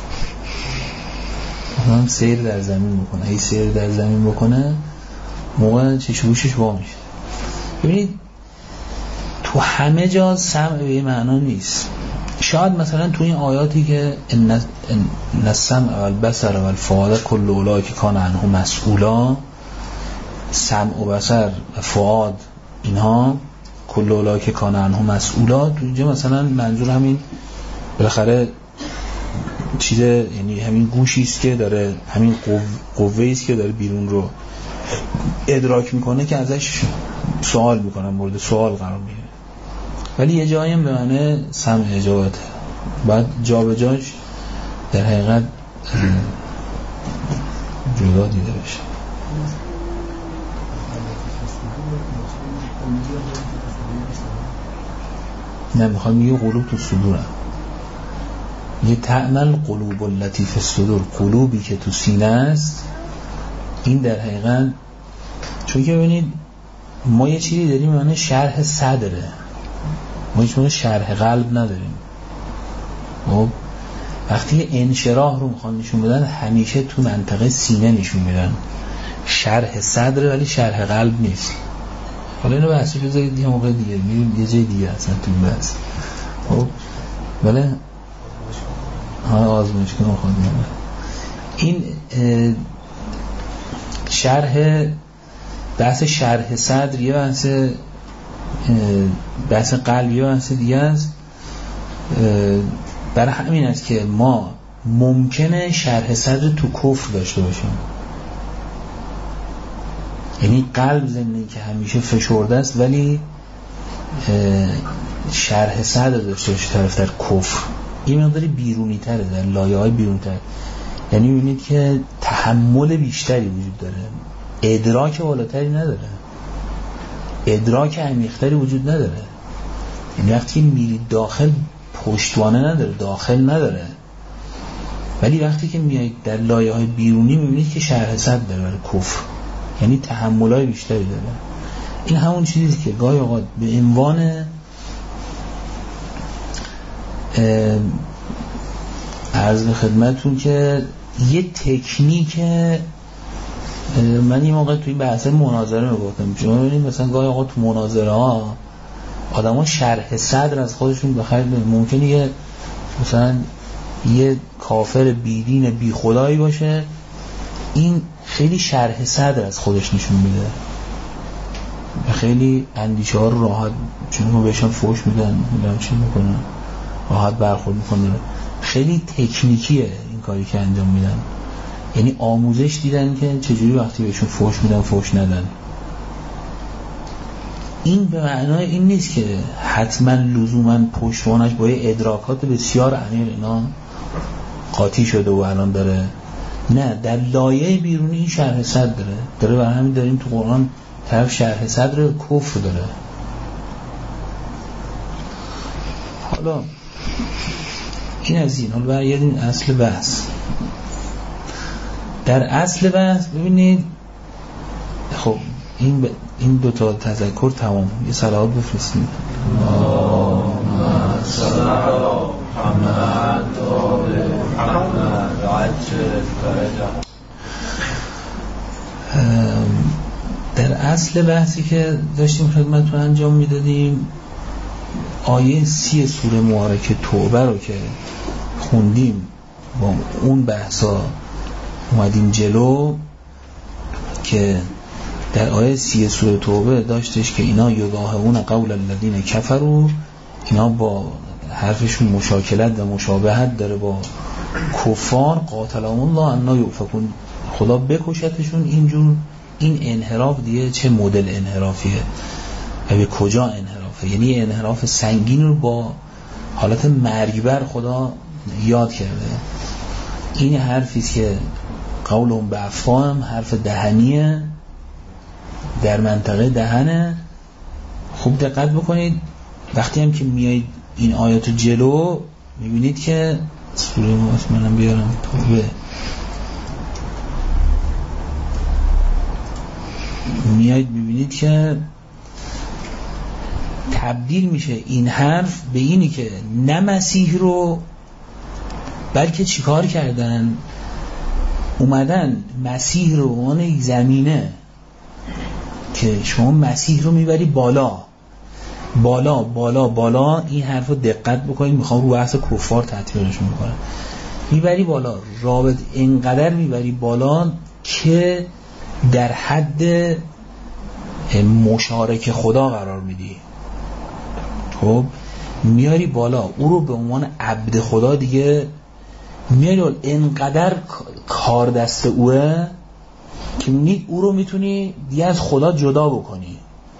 هم سیر در زمین بکنه. ای سیر در زمین بکنه موقع چشموشش با میشه. ببینید تو همه جا سمع به این معنا نیست. شاید مثلا تو این آیاتی که ان السمع و البصر و الفؤاد کل اولئک کان عنه مسئولا، سمع و بصر و فؤاد اینها کل اولئک کان عنه مسئولا، تو اینجا مثلا منظور همین بالاخره چیز، یعنی همین گوشی است که داره، همین قوه‌ای است که داره بیرون رو ادراک میکنه که ازش سوال میکنن، مورد سوال قرار میگیره. ولی یه جایی هم به معنی سمع اجابته، بعد جا به جاش در حقیقت جدا دیده بشه. نه میخوام یه قلوب تو صدورم، یه تعمل قلوب التي فی الصدور، قلوبی که تو سینه است. این در حقیقت چون که ببینید ما یه چیزی داریم معنی شرح صدره، ما هیچ معنی شرح قلب نداریم. خب وقتی انشراح رو میخوان نشون بدن همیشه تو منطقه سینه نشون میدن، شرح صدره ولی شرح قلب نیست. حالا اینو بحثی بذارید یه موقع دیگه، میریم یه جای دیگه اصلا تو این بحث. خب بله ها آزمایش کنم خواهدیم. این شرح بحث شرح صدر یه بحث بحث قلب یه بحث دیگه است. برای همین است که ما ممکنه شرح صدر تو کفر داشته باشیم، یعنی قلب ضمن که همیشه فشرده است ولی شرح صدر داشته باشه طرف در کفر. این مقداری بیرونی تره، در لایه های بیرونی تر، یعنی میبینید که تحمل بیشتری وجود داره، ادراک بالاتری نداره، ادراک عمیق‌تری وجود نداره. یعنی وقتی میرید داخل پشتوانه نداره، داخل نداره، ولی وقتی که میایید در لایه های بیرونی میبینید که شرح صدر داره برای کفر، یعنی تحملای بیشتری داره. این همون چیزی که گاهی اوقات به عنوان عرض به خدمتون که یه تکنیک، من یه موقع توی بحث مناظره میگفتم، چون ببینید مثلا گاهی اوقات تو مناظره ها آدم ها شرح صدر از خودشون بخیر ببینید. ممکنه یه مثلا یه کافر بیدین بی خدایی باشه، این خیلی شرح صدر از خودش نشون میده، خیلی اندیشه ها رو راحت، چون ما بهشون فوش میدن میدن چی میکنن، راحت برخورد میکنه. خیلی تکنیکیه این کاری که انجام میدن، یعنی آموزش دیدن که چجوری وقتی بهشون فوش میدن فوش ندن. این به معنای این نیست که حتما لزوما پشتوانش با یه ادراکات بسیار عمیق اینا قاطی شده و الان داره، نه، در لایه بیرونی این شرح صدر داره داره برای همین داریم تو قرآن طرف شرح صدر کفر داره. حالا این از این. حالا برگردیم اصل بحث. در اصل بحث ببینید، خب این ب... این دو تا تذکر تمام. یه صلوات بفرستید. اللهم صل علی محمد و آل محمد عجل فرجهم. در اصل بحثی که داشتیم خدمتتون انجام میدادیم، آیه سی سوره مبارکه توبه رو که خوندیم با اون بحثا اومدیم جلو، که در آیه سی سوره توبه داشتش که اینا یضاهئون قول الذین کفروا، اینا با حرفشون مشاکلت و مشابهت داره با کفار، قاتلهم الله انا یؤفکون، خدا بکشتشون. اینجور این انحراف دیگه چه مدل انحرافیه و به کجا انحرافه؟ یعنی انحراف سنگین رو با حالت مرگبر خدا یاد کرده. این حرفیست که قولهم به افواهم، حرف دهنیه، در منطقه دهنه. خوب دقت بکنید وقتی هم که میایید این آیاتو جلو میبینید که سوره ماست، منم بیارم توبه، میایید میبینید که تبدیل میشه این حرف به اینی که نه مسیح رو، بلکه چیکار کردن؟ اومدن مسیح رو اون یک زمینه که شما مسیح رو میبری بالا بالا بالا بالا. این حرف رو دقت بکنید، میخوام رو بحث کفار تطبیقش میکنم. میبری بالا، رابط اینقدر میبری بالا که در حد مشارک خدا قرار میدی. خب میاری بالا، او رو به عنوان عبد خدا دیگه میاری، اینقدر کار دست اوه که می او رو میتونی دیگه از خدا جدا بکنی.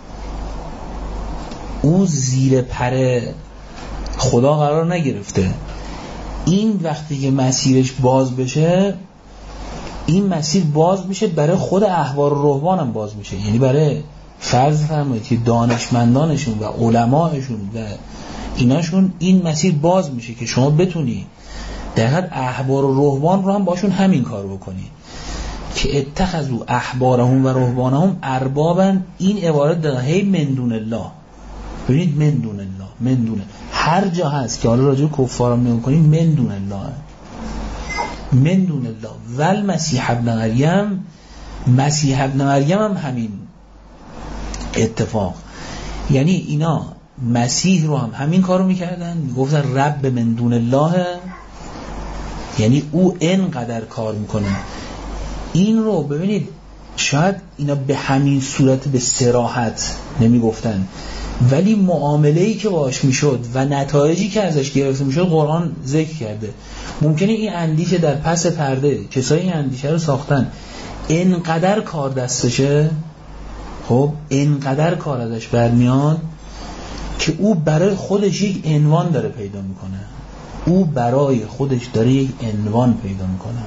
او زیر پر خدا قرار نگرفته. این وقتی که مسیرش باز بشه این مسیر باز میشه برای خود احبار و رهبان هم باز میشه، یعنی برای فرض فرمایید که دانشمندانشون و علماءشون و ایناشون این مسیر باز میشه که شما بتونی در حد احبار و رهبان رو هم باشون همین کار بکنی که اتخذوا احبارهم و رهبانهم اربابا. این عبارت داره هی من دون الله. ببینید من دون الله، من دون هر جا هست که حالا راجع به کفار هم نگاه کنید من دون الله، من دون الله. ول مسیح ابن مریم، مسیح ابن مریم هم همین اتفاق، یعنی اینا مسیح رو هم همین کارو میکردن، میگفتن رب من دون الله، یعنی او اینقدر کار میکنه. این رو ببینید شاید اینا به همین صورت به صراحت نمیگفتن، ولی معامله‌ای که باهاش میشد و نتایجی که ازش گرفته میشد قرآن ذکر کرده. ممکنه این اندیشه در پس پرده کسایی این اندیشه رو ساختن اینقدر کار دستشه، خب اینقدر کار ازش برمیاد که او برای خودش یک عنوان داره پیدا میکنه، او برای خودش داره یک عنوان پیدا میکنه.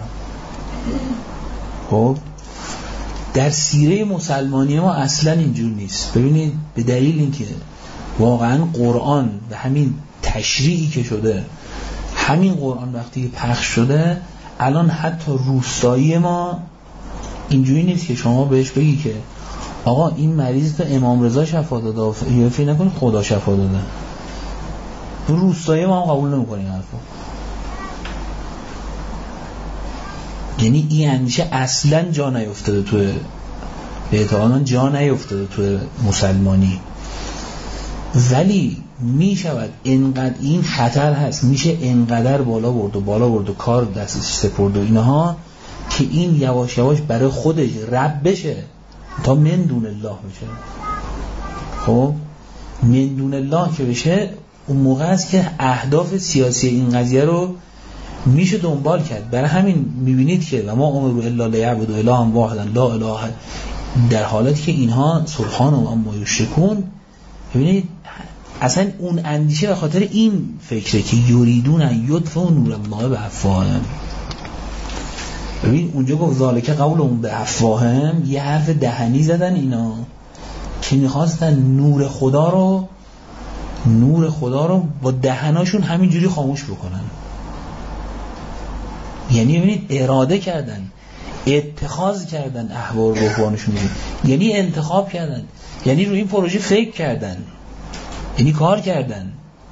خب در سیره مسلمانی ما اصلا اینجور نیست. ببینید به دلیل اینکه واقعا قرآن و همین تشریعی که شده، همین قرآن وقتی پخش شده الان حتی روستایی ما اینجوری نیست که شما بهش بگی که آقا این مریض تو امام رضا شفا داده یا فکر نکنید خدا شفا داده. تو روستایی ما هم قبول نمی‌کنیم حرفو. یعنی این اندیشه اصلا جا نیفتاده توی به اعتقاد جا نیفتاده توی مسلمانی، ولی می شود اینقدر این خطر هست، میشه اینقدر بالا برد و بالا برد و کار دستش سپرد و اینها که این یواش یواش برای خودش رب بشه تا من دون الله بشه. خب من دون الله که بشه اون موقع است که اهداف سیاسی این قضیه رو میشه دنبال کرد. برای همین میبینید که و ما امروا الا لیعبدوا الها واحدا لا اله، در حالتی که اینها سبحان و اما یشرکون. ببینید اصلا اون اندیشه به خاطر این فکره که یریدون ان یطفئوا نور الله بافواههم. ببین اونجا گفت ذالک قولهم بافواههم، یه حرف دهنی زدن اینا که میخواستن نور خدا رو نور خدا رو با دهناشون همینجوری خاموش بکنن. یعنی ببینید اراده کردن، اتخاذ کردن احوال رهبانشون، یعنی انتخاب کردن، یعنی روی این پروژه فکر کردن، یعنی کار کردن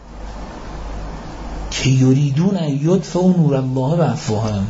که یریدون ان یطفئوا نور الله بافواههم.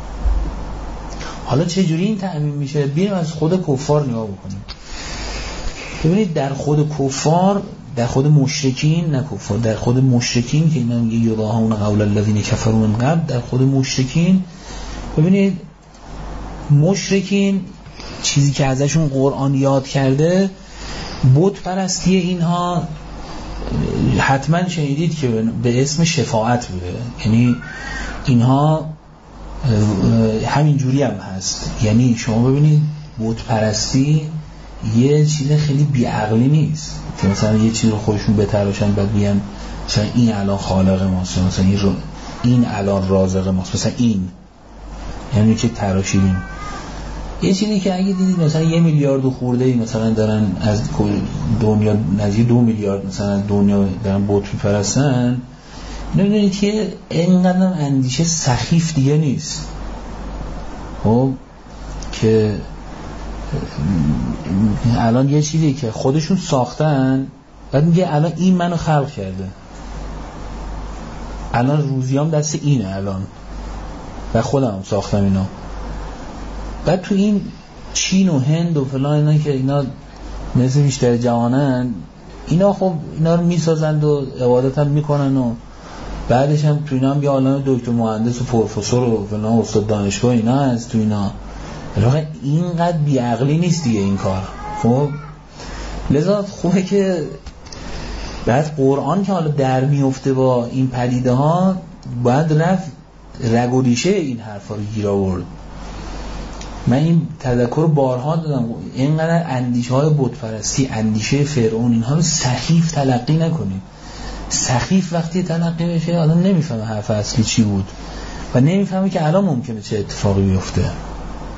حالا چه جوری این تعمیم میشه؟ بیایم از خود کفار نگاه بکنیم. ببینید در خود کفار، در خود مشرکین، نه کفار، در خود مشرکین که اینا میگه یضاهون قول الذین کفروا من قبل، در خود مشرکین ببینید مشرکین چیزی که ازشون قرآن یاد کرده بت پرستی اینها حتما شنیدید که به اسم شفاعت بوده. یعنی اینها همین جوری هم هست. یعنی شما ببینید بت پرستی یه چیز خیلی بیعقلی نیست که مثلا یه چیز رو خودشون بتراشن بعد بیان مثلا این الان خالق ماست، مثلا این الان رازق ماست، مثلا این یعنی که تراشیدیم. یه چیزی که اگه دیدید مثلا یه میلیارد خورده ای مثلا دارن از دنیا نزدیک دو میلیارد مثلا دنیا دارن بت میپرستن، نمیدونید که اینقدر اندیشه سخیف دیگه نیست. خب که الان یه چیزی که خودشون ساختن بعد میگه الان این منو خلق کرده، الان روزیام دست اینه الان و خودم ساختم اینا. بعد تو این چین و هند و فلان اینا که اینا مثل بیشتر جهانن، اینا خب اینا رو میسازند و عبادت هم میکنن و بعدش هم تو اینا هم یه عالم دکتر مهندس و پروفسور و فلان استاد دانشگاه اینا هست تو اینا. واقعا اینقدر بیعقلی نیست دیگه این کار. خب لذا خوبه که بعد قرآن که حالا در میفته با این پدیده ها باید رفت رگ و ریشه این حرفا رو گیر آورد. من این تذکر بارها دادم، اینقدر اندیشه های بت پرستی، اندیشه فرعون، اینها رو سخیف تلقی نکنید. سخیف وقتی تلقی بشه آدم نمیفهمه حرف اصلی چی بود و نمیفهمه که الان ممکنه چه اتفاقی بیفته.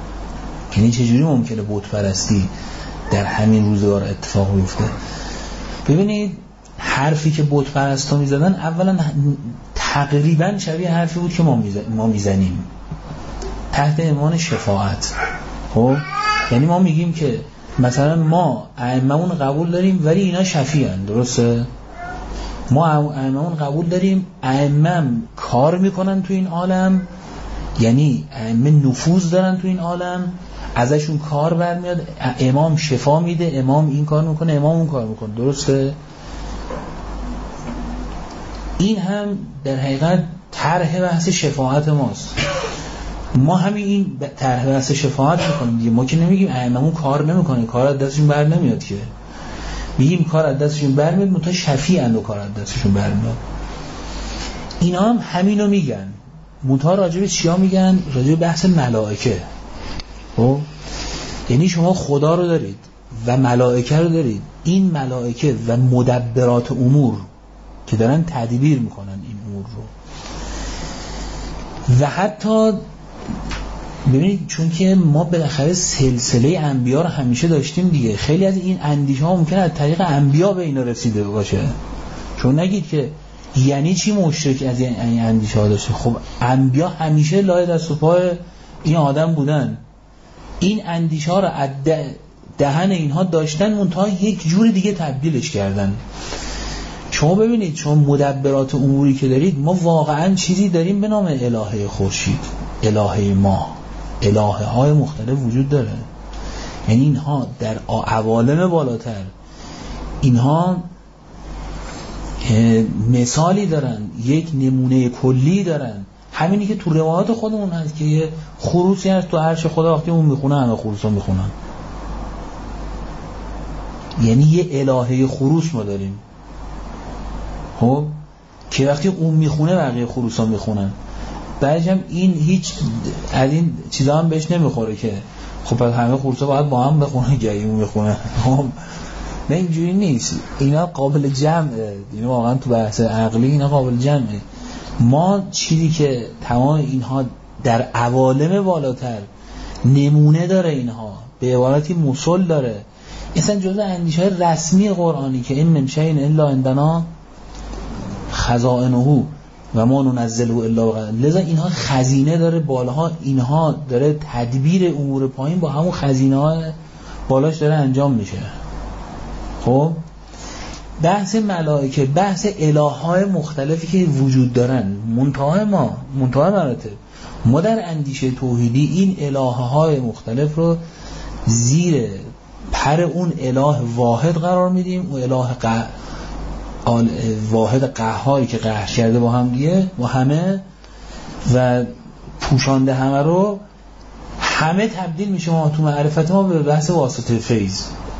یعنی چجوری ممکنه بت پرستی در همین روزگار اتفاق بیفته؟ ببینید حرفی که بت پرستا میزدن اولا تقریبا شبیه حرفی بود که ما ما میزنیم تحت عنوان شفاعت. خب یعنی ما میگیم که مثلا ما ائمه‌مون قبول داریم ولی اینا شفیعن، درسته؟ ما ائمه‌مون قبول داریم، ائمه کار میکنن تو این عالم، یعنی ائمه نفوذ دارن تو این عالم، ازشون کار برمیاد، امام شفا میده، امام این کار میکنه، امام اون کار میکنه، درسته؟ این هم در حقیقت طرح بحث شفاعت ماست. ما همین این طرح بحث شفاعت میکنیم دیگه. ما که نمیگیم ائمه‌مون کار نمیکنه، کار از دستشون بر نمیاد، که میگیم کار از دستشون برمیاد، منتها شفیعن و کار از دستشون برمیاد. اینا هم همینو میگن، منتها راجع به چیا میگن؟ راجع به بحث ملائکه. خب یعنی شما خدا رو دارید و ملائکه رو دارید، این ملائکه و مدبرات امور که دارن تدبیر میکنن این امور رو. و حتی ببینید چون که ما بالاخره سلسله انبیا رو همیشه داشتیم دیگه، خیلی از این اندیشه ها ممکنه از طریق انبیا به اینا رسیده باشه. چون نگید که یعنی چی مشرک از این اندیشه ها داشته؟ خب انبیا همیشه لای دست و پای این آدم بودن، این اندیشه ها رو از دهن اینها داشتن، منتها یک جور دیگه تبدیلش کردن. شما ببینید شما مدبرات اموری که دارید، ما واقعا چیزی داریم به نام الهه خورشید، الهه ماه، الهه های مختلف وجود داره. یعنی اینها در عوالم بالاتر اینها مثالی دارن، یک نمونه کلی دارن. همینی که تو روایات خودمون هست که یه خروسی هست تو عرش خدا، وقتی اون میخونه همه خروس ها میخونن. یعنی یه الهه خروس ما داریم، خب که وقتی اون میخونه بقیه خروس ها میخونن. بعدش هم این هیچ از این چیزا هم بهش نمیخوره که خب پس همه خروس ها باید با هم بخونن که اون میخونه. خب نه اینجوری نیست، اینا قابل جمعه، اینا واقعا تو بحث عقلی اینا قابل جمعه. ما چیزی که تمام اینها در عوالم بالاتر نمونه داره، اینها به عبارتی مصل داره، اصلا جزء اندیشه های رسمی قرآنی که این من شیء الا عندنا خزائنه و ما ننزله الا بقدر. لذا اینها خزینه داره بالاها، اینها داره تدبیر امور پایین با همون خزینه ها بالاش داره انجام میشه. خب بحث ملائکه، بحث الههای مختلفی که وجود دارن، منتها ما منتها مراتب ما در اندیشه توحیدی این الههای مختلف رو زیر پر اون اله واحد قرار میدیم، و اله ق... واحد قهاری که قهر کرده با هم دیگه و همه و پوشانده همه رو، همه تبدیل میشه ما تو معرفت ما به بحث واسطه فیض.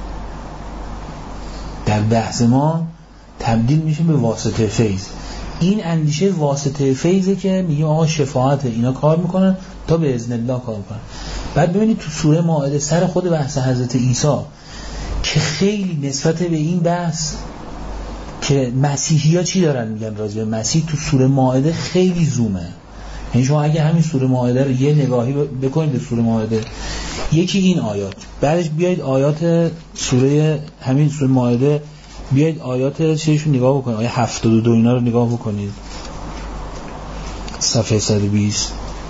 در بحث ما تبدیل میشه به واسطه فیض. این اندیشه واسطه فیضه که میگه آقا شفاعت اینا کار میکنن تا به اذن الله کار میکنن. بعد ببینید تو سوره مائده سر خود بحث حضرت عیسی که خیلی نسبت به این بحث که مسیحی ها چی دارن میگن راجع به مسیح، تو سوره مائده خیلی زومه. یعنی شما اگه همین سوره مائده رو یه نگاهی بکنید به سوره مائده، یکی این آیات، بعدش بیایید آیات سوره همین سوره مائده، بیایید آیات چیشون نگاه بکنید، آیه هفتاد و دو اینا رو نگاه بکنید، صفحه صد و بیست.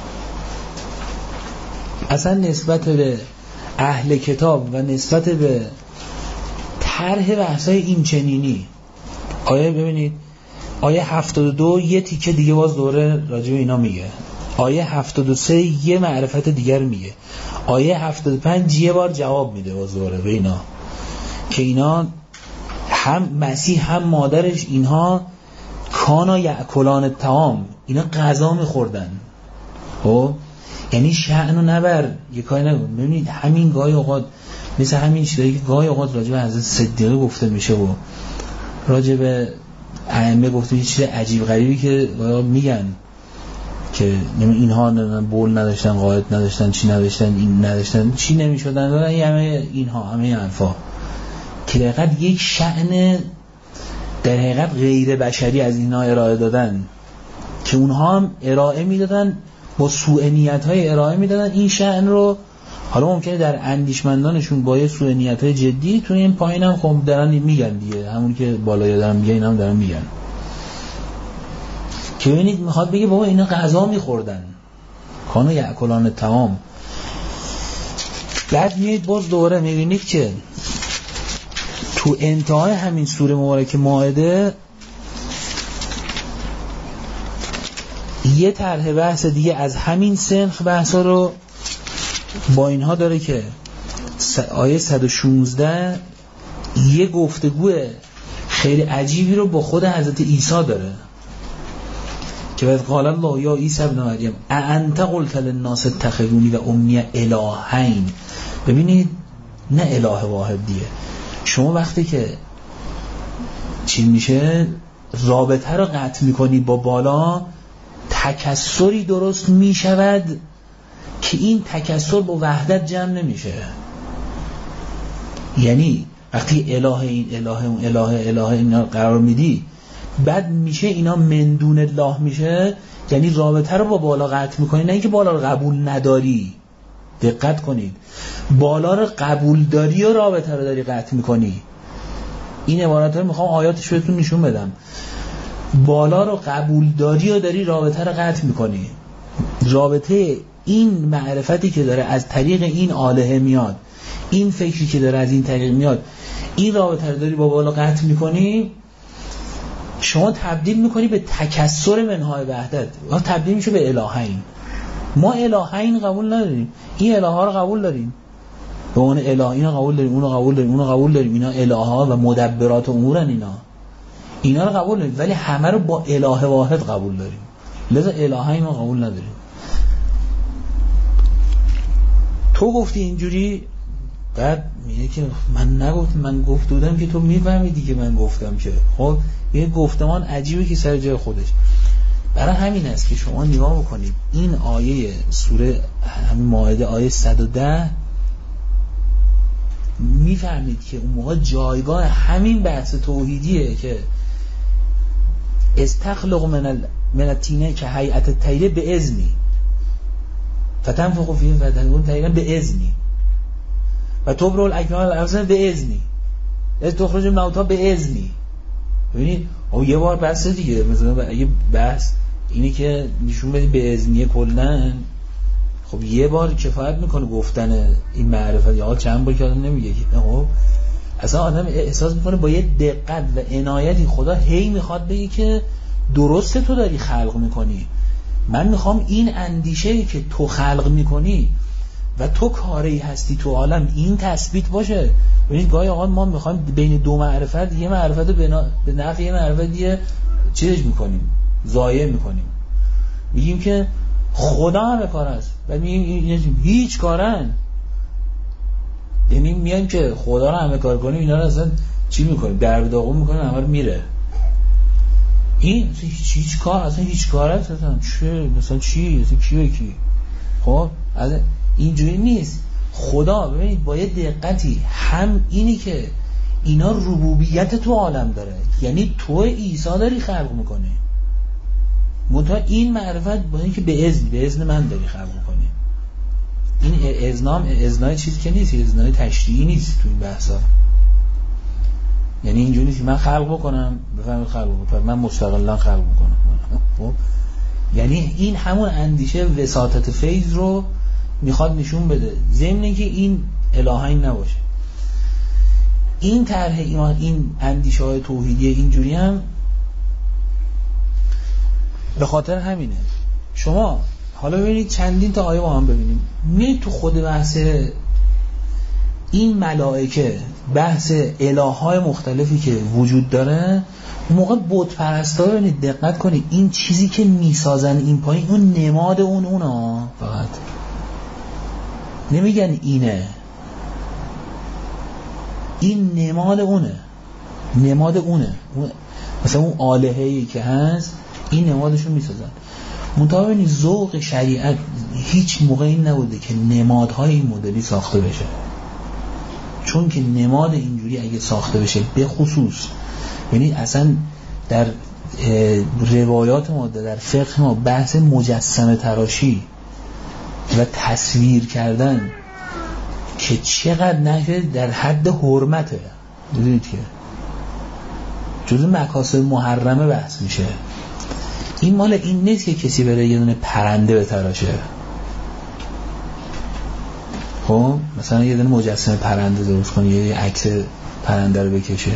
اصلا نسبت به اهل کتاب و نسبت به طرح بحثای این چنینی، آیه ببینید آیه هفتاد و دو یه تیکه دیگه باز دوره راجع به اینا میگه، آیه هفتاد و سه یه معرفت دیگر میگه، آیه هفتاد و پنج یه بار جواب میده باز دوره به اینا که اینا هم مسیح هم مادرش اینها کانا یأکلان الطعام، اینا غذا میخوردن. خب یعنی شأن و نبر یه کاری نگم. ببینید همین گاهی اوقات مثل همین چیزایی که گاهی اوقات راجع به حضرت صدیقه گفته میشه و راجع به ائمه گفته، یه چیز عجیب غریبی که میگن که اینها بول نداشتن، قائد نداشتن، چی نداشتن، این نداشتن، چی نمیشدن، دارن همه اینها همه حرفا که در حقیقت یک شأن در حقیقت غیر بشری از اینها ارائه دادن که اونها هم ارائه میدادن با سوء نیت های ارائه میدادن این شأن رو. حالا ممکنه در اندیشمندانشون با یه سوء نیت‌های جدی تو این پایین هم خب دارن میگن دیگه، همون که بالای دارن میگن اینا هم دارن میگن که ببینید میخواد بگه بابا اینا غذا میخوردن، کانو یأکلان تمام. بعد میایید باز دوباره میبینید که تو انتهای همین سوره مبارکه مائده یه طرح بحث دیگه از همین سنخ بحثا رو با اینها داره که آیه صد و شانزده یه گفتگو خیلی عجیبی رو با خود حضرت عیسی داره که بعد قال الله یا عیسی ابن مریم اانت قلت للناس اتخذونی و امی الهین. ببینید نه اله واحد دیگه، شما وقتی که چی میشه رابطه رو قطع میکنی با بالا، تکسری درست میشود که این تکسر با وحدت جمع نمیشه. یعنی وقتی اله این اله اون اله اله اینا قرار میدی، بعد میشه اینا من دون الله میشه، یعنی رابطه رو با بالا قطع میکنی، نه اینکه بالا رو قبول نداری. دقت کنید، بالا رو قبول داری و رابطه رو داری قطع میکنی. این عبارت رو میخوام آیاتش بهتون نشون بدم. بالا رو قبول داری و داری رابطه رو قطع میکنی. رابطه این معرفتی که داره از طریق این آلهه میاد، این فکری که داره از این طریق میاد، این رابطه رو داری با بالا قطع میکنی، شما تبدیل میکنی به تکسر منهای وحدت و تبدیل میشه به الهین. ما الهین قبول نداریم، این اله ها رو قبول داریم، به اون اله اینا قبول داریم، اونو قبول داریم، اونو قبول داریم، اینا اله ها و مدبرات امورن، اینا اینا رو قبول داریم، ولی همه رو با اله واحد قبول داریم، لذا الهین رو قبول نداریم. تو گفتی اینجوری، بعد میگه که من نگفتم، من گفت بودم که تو میفهمیدی که من گفتم که خب یه گفتمان عجیبه که سر جای خودش. برای همین است که شما نگاه بکنید این آیه سوره همین مائده آیه صد و ده میفهمید که اون موقع جایگاه همین بحث توحیدیه که استخلق من ال... من الطینه که هیئت الطیر به اذنی فتنفخ فیه فتکون طیرا به اذنی و تبرئ الاکمه والابرص به اذنی از تخرج الموتى به اذنی. ببینید او یه بار بحث دیگه، مثلا اگه بحث اینی که نشون بدی به اذنی کلن، خب یه بار کفایت میکنه گفتن این معرفت، یا چند بار که آدم نمیگه که خب اصلا آدم احساس میکنه با یه دقت و عنایتی خدا هی میخواد بگه که درسته تو داری خلق میکنی، من میخوام این اندیشه‌ای که تو خلق میکنی و تو کاری هستی تو عالم این تثبیت باشه. ببینید گاهی آقا ما میخوایم بین دو معرفت یه معرفت به نفع یه معرفت دیگه چیزش میکنیم، ضایع میکنیم، میگیم که خدا همه کار است و میگیم هیچ کارن، یعنی میگیم که خدا رو همه کار کنیم، اینا رو اصلا چی میکنیم، در به داغون میکنیم، همه رو میره. این هیچ, هیچ کار اصلا هیچ کار است اصلا چه مثلا چی اصلا کیه کی؟ خب از اینجوری نیست. خدا ببینید با یه دقتی هم اینی که اینا ربوبیت تو عالم داره، یعنی تو عیسی داری خلق میکنی، منتها این معرفت با اینکه به اذن به اذن من داری خلق میکنی. این اذنام اذنای چیزی که نیست، اذنای تشریعی نیست تو این بحثا. یعنی اینجوری نیست من خلق بکنم بفهمید خلق بکنم، من مستقلا خلق میکنم. خب یعنی این همون اندیشه وساطت فیض رو میخواد نشون بده، ضمن اینکه این الهین نباشه. این طرح ایمان، این اندیشه های توحیدی اینجوری هم به خاطر همینه. شما حالا ببینید چندین تا آیه با هم ببینیم، می تو خود بحث این ملائکه، بحث الههای مختلفی که وجود داره، اون موقع بت پرستا ببینید دقت کنید این چیزی که میسازن این پایین اون نماد اون اونا، فقط نمیگن اینه، این نماد اونه، نماد اونه، مثلا اون آلهه‌ای که هست این نمادشون میسازن. منتها ببینید ذوق شریعت هیچ موقع این نبوده که نمادهای این مدلی ساخته بشه، چون که نماد اینجوری اگه ساخته بشه به خصوص، یعنی اصلا در روایات ما در فقه ما بحث مجسمه تراشی و تصویر کردن که چقدر نشه در حد حرمته. میدونید که جزء مکاسب محرمه بحث میشه. این مال این نیست که کسی بره یه دونه پرنده بتراشه. خب مثلا یه دونه مجسمه پرنده درست کنه، یه عکس پرنده رو بکشه.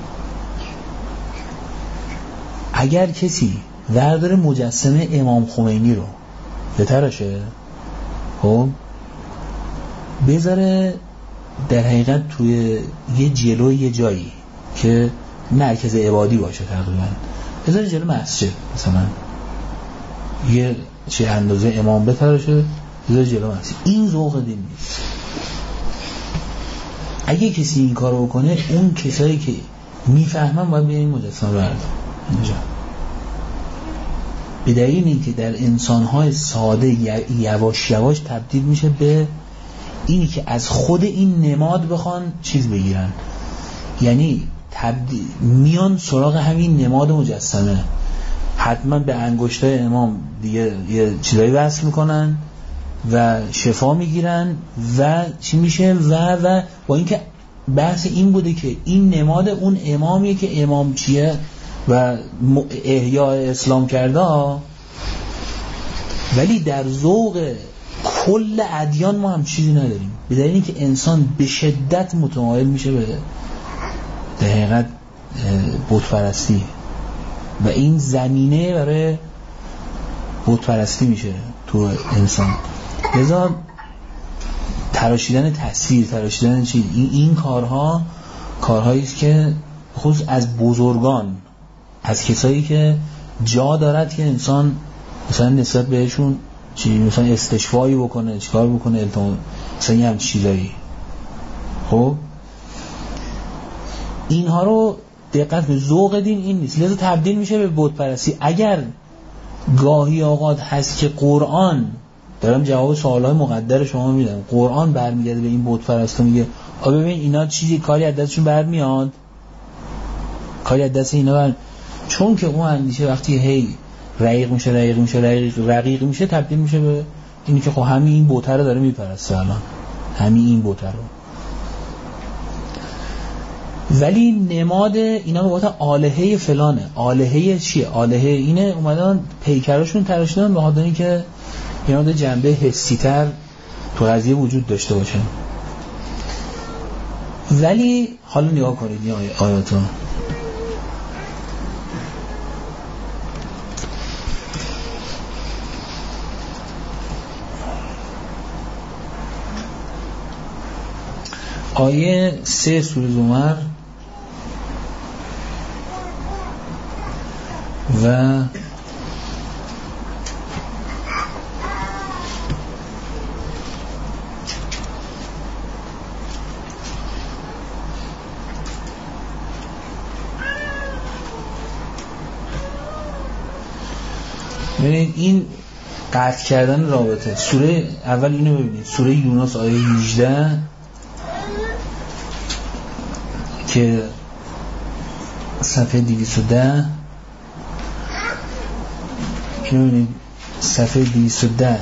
اگر کسی ورداره مجسمه امام خمینی رو بتراشه، خب بذاره در حقیقت توی یه جلوی یه جایی که مرکز عبادی باشه تقریبا، بذاره جلو مسجد مثلا یه چه اندازه امام بتراشه بذاره جلو مسجد، این ذوق دین نیست. اگه کسی این کارو بکنه، اون کسایی که میفهمن باید بیان این مجسمه رو بردارن اینجا. به دلیل اینکه در انسان‌های ساده یواش یواش تبدیل میشه به اینی که از خود این نماد بخوان چیز بگیرن، یعنی تبدیل میان سراغ همین نماد مجسمه، حتما به انگشتای امام دیگه یه چیزایی وصل میکنن و شفا میگیرن و چی میشه و و با اینکه بحث این بوده که این نماد اون امامیه که امام چیه و احیاء اسلام کرده، ولی در ذوق کل ادیان ما هم چیزی نداریم، به دلیل اینکه انسان به شدت متمایل میشه به در حقیقت بت پرستی و این زمینه برای بت پرستی میشه تو انسان. لذا تراشیدن تصویر، تراشیدن چی، این, این کارها کارهایی است که خود از بزرگان، از کسایی که جا دارد که انسان مثلا نسبت بهشون چی مثلا استشفایی بکنه، چیکار بکنه، التماس مثلا یه هم چیزایی. خب اینها رو دقت به ذوق دین این نیست، لذا تبدیل میشه به بت پرستی. اگر گاهی اوقات هست که قرآن، دارم جواب سوالای مقدر شما میدم، قرآن برمیگرده به این بت پرستا میگه آ ببین اینا چیزی کاری از دستشون برمیاد، کاری از دست اینا بر... چون که اون اندیشه وقتی هی رقیق میشه رقیق میشه رقیق رقیق میشه تبدیل میشه به اینی که خب همین این بت رو داره میپرسته الان، همین این بت رو. ولی نماد اینا به واسه الهه فلانه، الهه چیه، الهه اینه، اومدن پیکرشون تراشیدن به خاطر اینکه اینا ده جنبه حسی تر تو قضیه وجود داشته باشه. ولی حالا نگاه کنید این آیاتو، آیه سه سوره زمر و ببینید این قطع کردن رابطه. سوره اول اینو ببینید، سوره یونس آیه هجده که صفحه دویست و ده، اینو ببینید صفحه دویست و ده.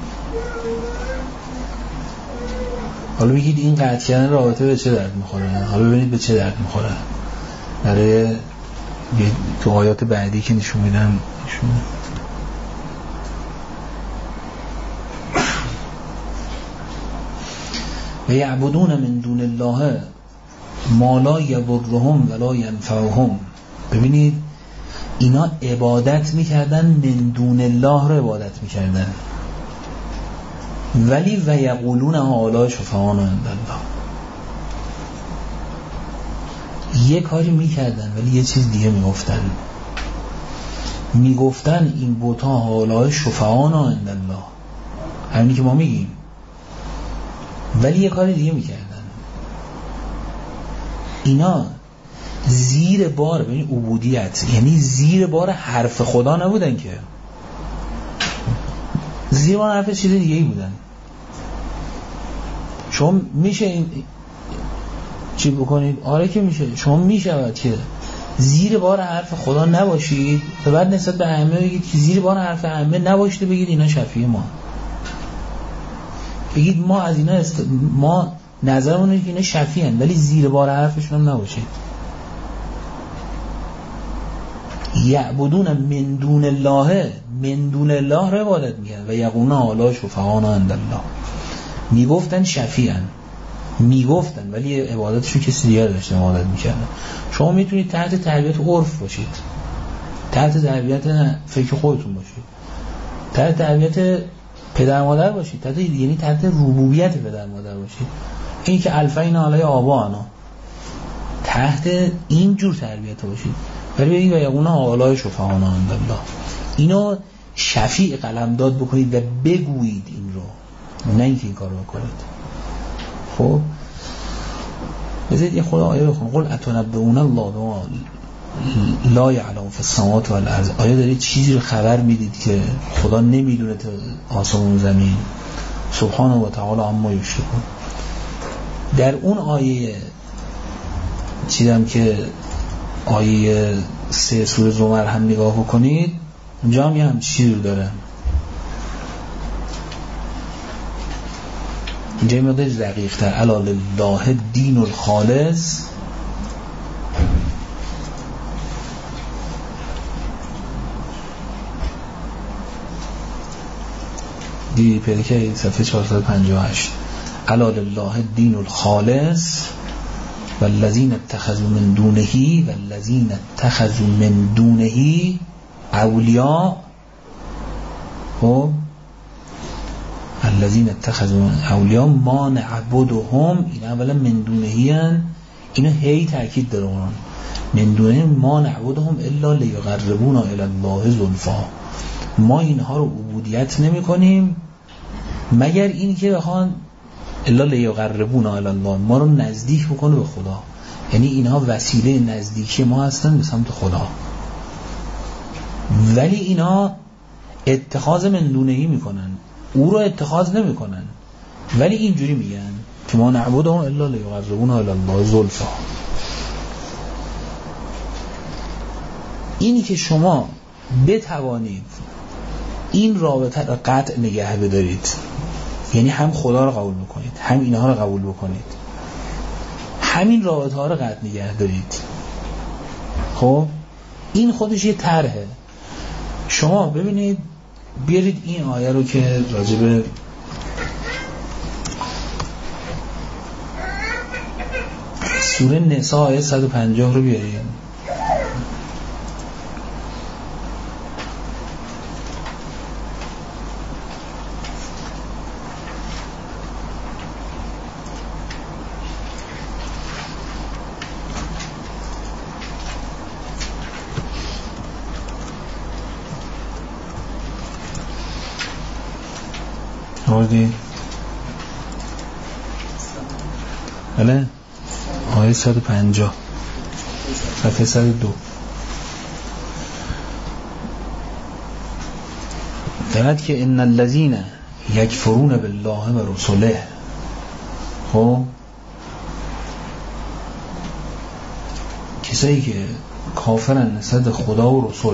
حالا بگید این قطع کردن رابطه به چه درد میخوره، حالا ببینید به چه درد میخوره برای تو آیات بعدی که نشون میدم. نشون و یعبدون من دون الله ما لا یضرهم ولا ینفعهم. ببینید اینا عبادت میکردن، من دون الله رو عبادت میکردن، ولی و یقولون هؤلاء شفعاؤنا عند الله. یه کاری میکردن ولی یه چیز دیگه میگفتن، میگفتن این بوتا هؤلاء شفعاؤنا عند الله، همینی که ما میگیم، ولی یه کاری دیگه میکردن. اینا زیر بار، ببین عبودیت یعنی زیر بار حرف خدا نبودن، که زیر بار حرف چیز دیگه ای بودن. شما میشه این چی بکنید؟ آره که میشه. شما میشود که زیر بار حرف خدا نباشید و بعد نسبت به ائمه بگید که زیر بار حرف ائمه نباشید، بگید اینا شفیع ما، بگید ما از اینا است... ما نظرمون اینه که اینا شفیعن ولی زیر بار حرفشون هم نباشید. یعبدون من دون الله، من دون الله رو عبادت میگن و یقولون آلا شفعانا عند الله، میگفتن شفیعن میگفتن ولی عبادتشون کسی دیگر داشته عبادت میکردن. شما میتونید تحت تربیت عرف باشید، تحت تربیت فکر خودتون باشید، تحت تربیت پدر مادر باشید، تحت یعنی تحت ربوبیت پدر مادر باشید، این که الفینا علی آبانا، تحت این جور تربیت باشید. ولی بگید و یقولون آلا شفعانا عند الله، اینو شفیع قلمداد بکنید و بگویید این رو، نه اینکه این کار رو بکنید. خب بذارید یه خدا آیه بخون، قل اتنبئون الله بما لا یعلم فی السماوات والارض. آیا دارید چیزی رو خبر میدید که خدا نمیدونه تو آسمان و زمین؟ سبحانه و تعالی عما یشرکون. در اون آیه چیزم که آیه سه سوره زمر هم نگاه بکنید، اونجا هم یه هم چیزی رو داره، اینجا یه مقدار دقیق تر، الا لله دین الخالص، دیدی پیدا که صفحه چهارصد و پنجاه و هشت، الا لله دین الخالص والذین اتخذوا من دونه والذین اتخذوا من دونه اولیاء. خب الذین اتخذوا اولیاء ما نعبدهم، این اولا من دونه هن، اینو هی تاکید داره قرآن، من دونه ما نعبدهم الا لیقربونا الی الله زلفا، ما اینها رو عبودیت نمی کنیم مگر این که بخوان الا لیقربونا الی الله، ما رو نزدیک بکنه به خدا، یعنی اینها وسیله نزدیکی ما هستن به سمت خدا. ولی اینا اتخاذ من دونهی میکنن، او رو اتخاذ نمیکنن، ولی اینجوری میگن که ما نعبدهم الا لیقربونا الی الله زلفا. اینی که شما بتوانید این رابطه رو قطع نگه بدارید، یعنی هم خدا رو قبول بکنید هم اینها رو قبول بکنید، همین رابطه ها رو قطع نگه دارید، خب این خودش یه طرحه. شما ببینید، بیارید این آیه رو که راجب سوره نساء آیه صد و پنجاه رو بیارید. آوردی؟ بله؟ آیه صد و پنجاه صفحه صد و دو. دارد که ان الذین یکفرون بالله و رسوله، خب کسایی که کافرن نسبت خدا و رسول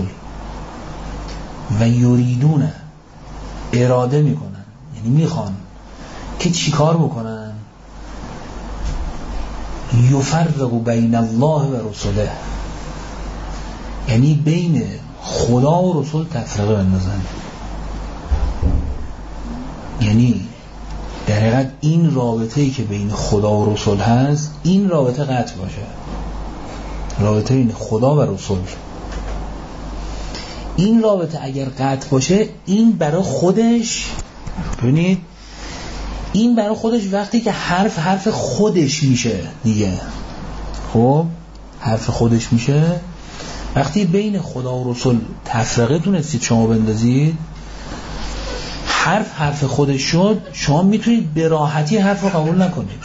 و یریدون اراده میکنن، یعنی میخوان که چی کار بکنن؟ یفرق بین الله و رسوله، یعنی بین خدا و رسول تفرقه بندازن. یعنی در حقیقت این رابطه‌ای که بین خدا و رسول هست، این رابطه قطع باشه، رابطه بین خدا و رسول. این رابطه اگر قطع باشه، این برای خودش، ببینید این برای خودش وقتی که حرف حرف خودش میشه دیگه، خب حرف خودش میشه وقتی بین خدا و رسول تفرقه تونستید شما بندازید، حرف حرف خودش شد، شما میتونید به راحتی حرف رو قبول نکنید،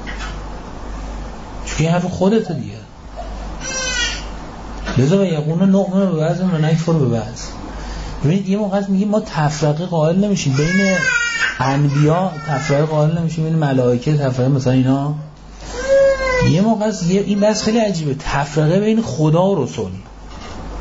چون این حرف خودته دیگه. لذا و یقولون نؤمن به بعض و نکفر به بعض. ببینید یه موقع میگیم ما تفرقه قائل نمیشیم بین انبیا، تفرقه قائل نمیشیم بین ملائکه، تفرقه مثلا اینا. یه موقع این بحث خیلی عجیبه، تفرقه بین خدا و رسول،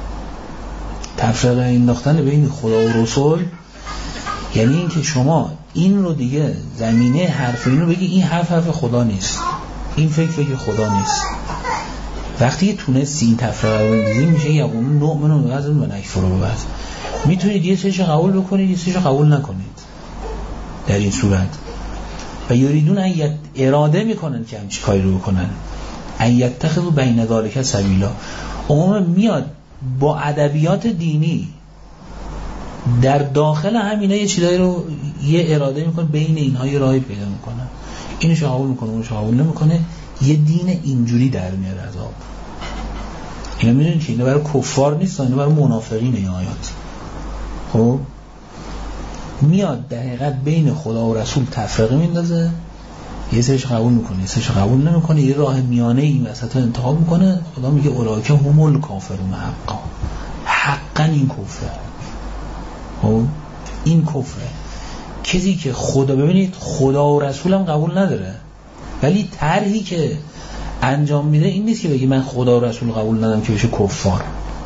تفرقه انداختن بین خدا و رسول یعنی این که شما این رو دیگه زمینه حرف اینو بگی این حرف حرف خدا نیست، این فکر فکر خدا نیست. وقتی تونستی این تفرقه رو بندازی میشه یقوم نؤمن بعض و نکفر بعض. میتونید یه چیزی قبول بکنید یه چیزی قبول نکنید در این صورت. و یریدون ایت اراده میکنن که همچی کاری رو بکنن، ایت تخذوا بین ذالک سبیلا. عموما میاد با ادبیات دینی در داخل همینا یه چیزایی رو یه اراده میکنه، بین اینها یه راهی پیدا میکنه، اینو قبول میکنه اونو قبول نمیکنه، یه دین اینجوری در میاد از آب. اینا میدونید که اینا برای کفار نیست، اینا برای منافقین. این آیات خب میاد در حقیقت بین خدا و رسول تفرقه میندازه، یه سرش قبول میکنه یه سرش قبول نمیکنه، یه راه میانه این وسط رو انتخاب میکنه. خدا میگه اولئک هم الکافرون حقا، حقا این کفره. خب این کفره. کسی که خدا، ببینید خدا و رسول هم قبول نداره، ولی طرحی که انجام میده این نیست که بگی من خدا و رسول قبول ندارم که بشه کفار.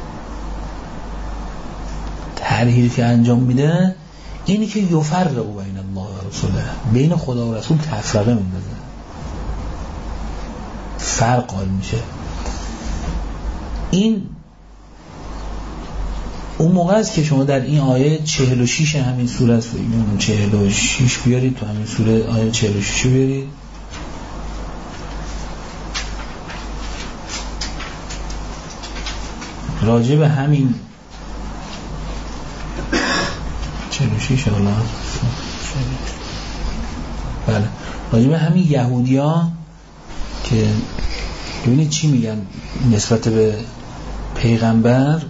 طرحی که انجام میده اینی که یفرق بین الله و رسوله، بین خدا و رسول تفرقه میندازه، فرق حال میشه. این اون موقع است که شما در این آیه چهل و شش همین سوره چهل و شش بیارید، تو همین سوره آیه چهل و شش بیارید. راجع به همین چهل و شش الله بله راجع به همین یهودی ها که ببینید چی میگن نسبت به پیغمبر.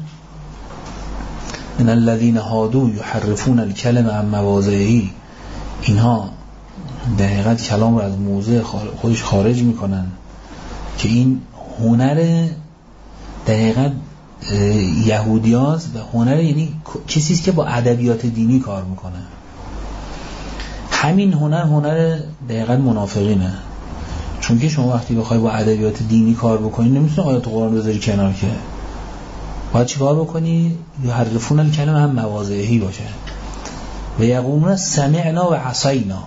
ان الذين هادوا يحرفون الكلم عن مواضعه، اینها در حقیقت کلام رو از موضع خودش خارج میکنن، که این هنر در حقیقت یهودیاست و هنر یعنی کسیست که با ادبیات دینی کار میکنه. همین هنر هنر در حقیقت منافقینه، چون که شما وقتی بخوای با ادبیات دینی کار بکنی نمیتونی آیات قرآن بذاری کنار، که باید چی کار بکنی؟ یحرفون الکلم هم مواضعهی باشه. و یقولون سمعنا و عصینا،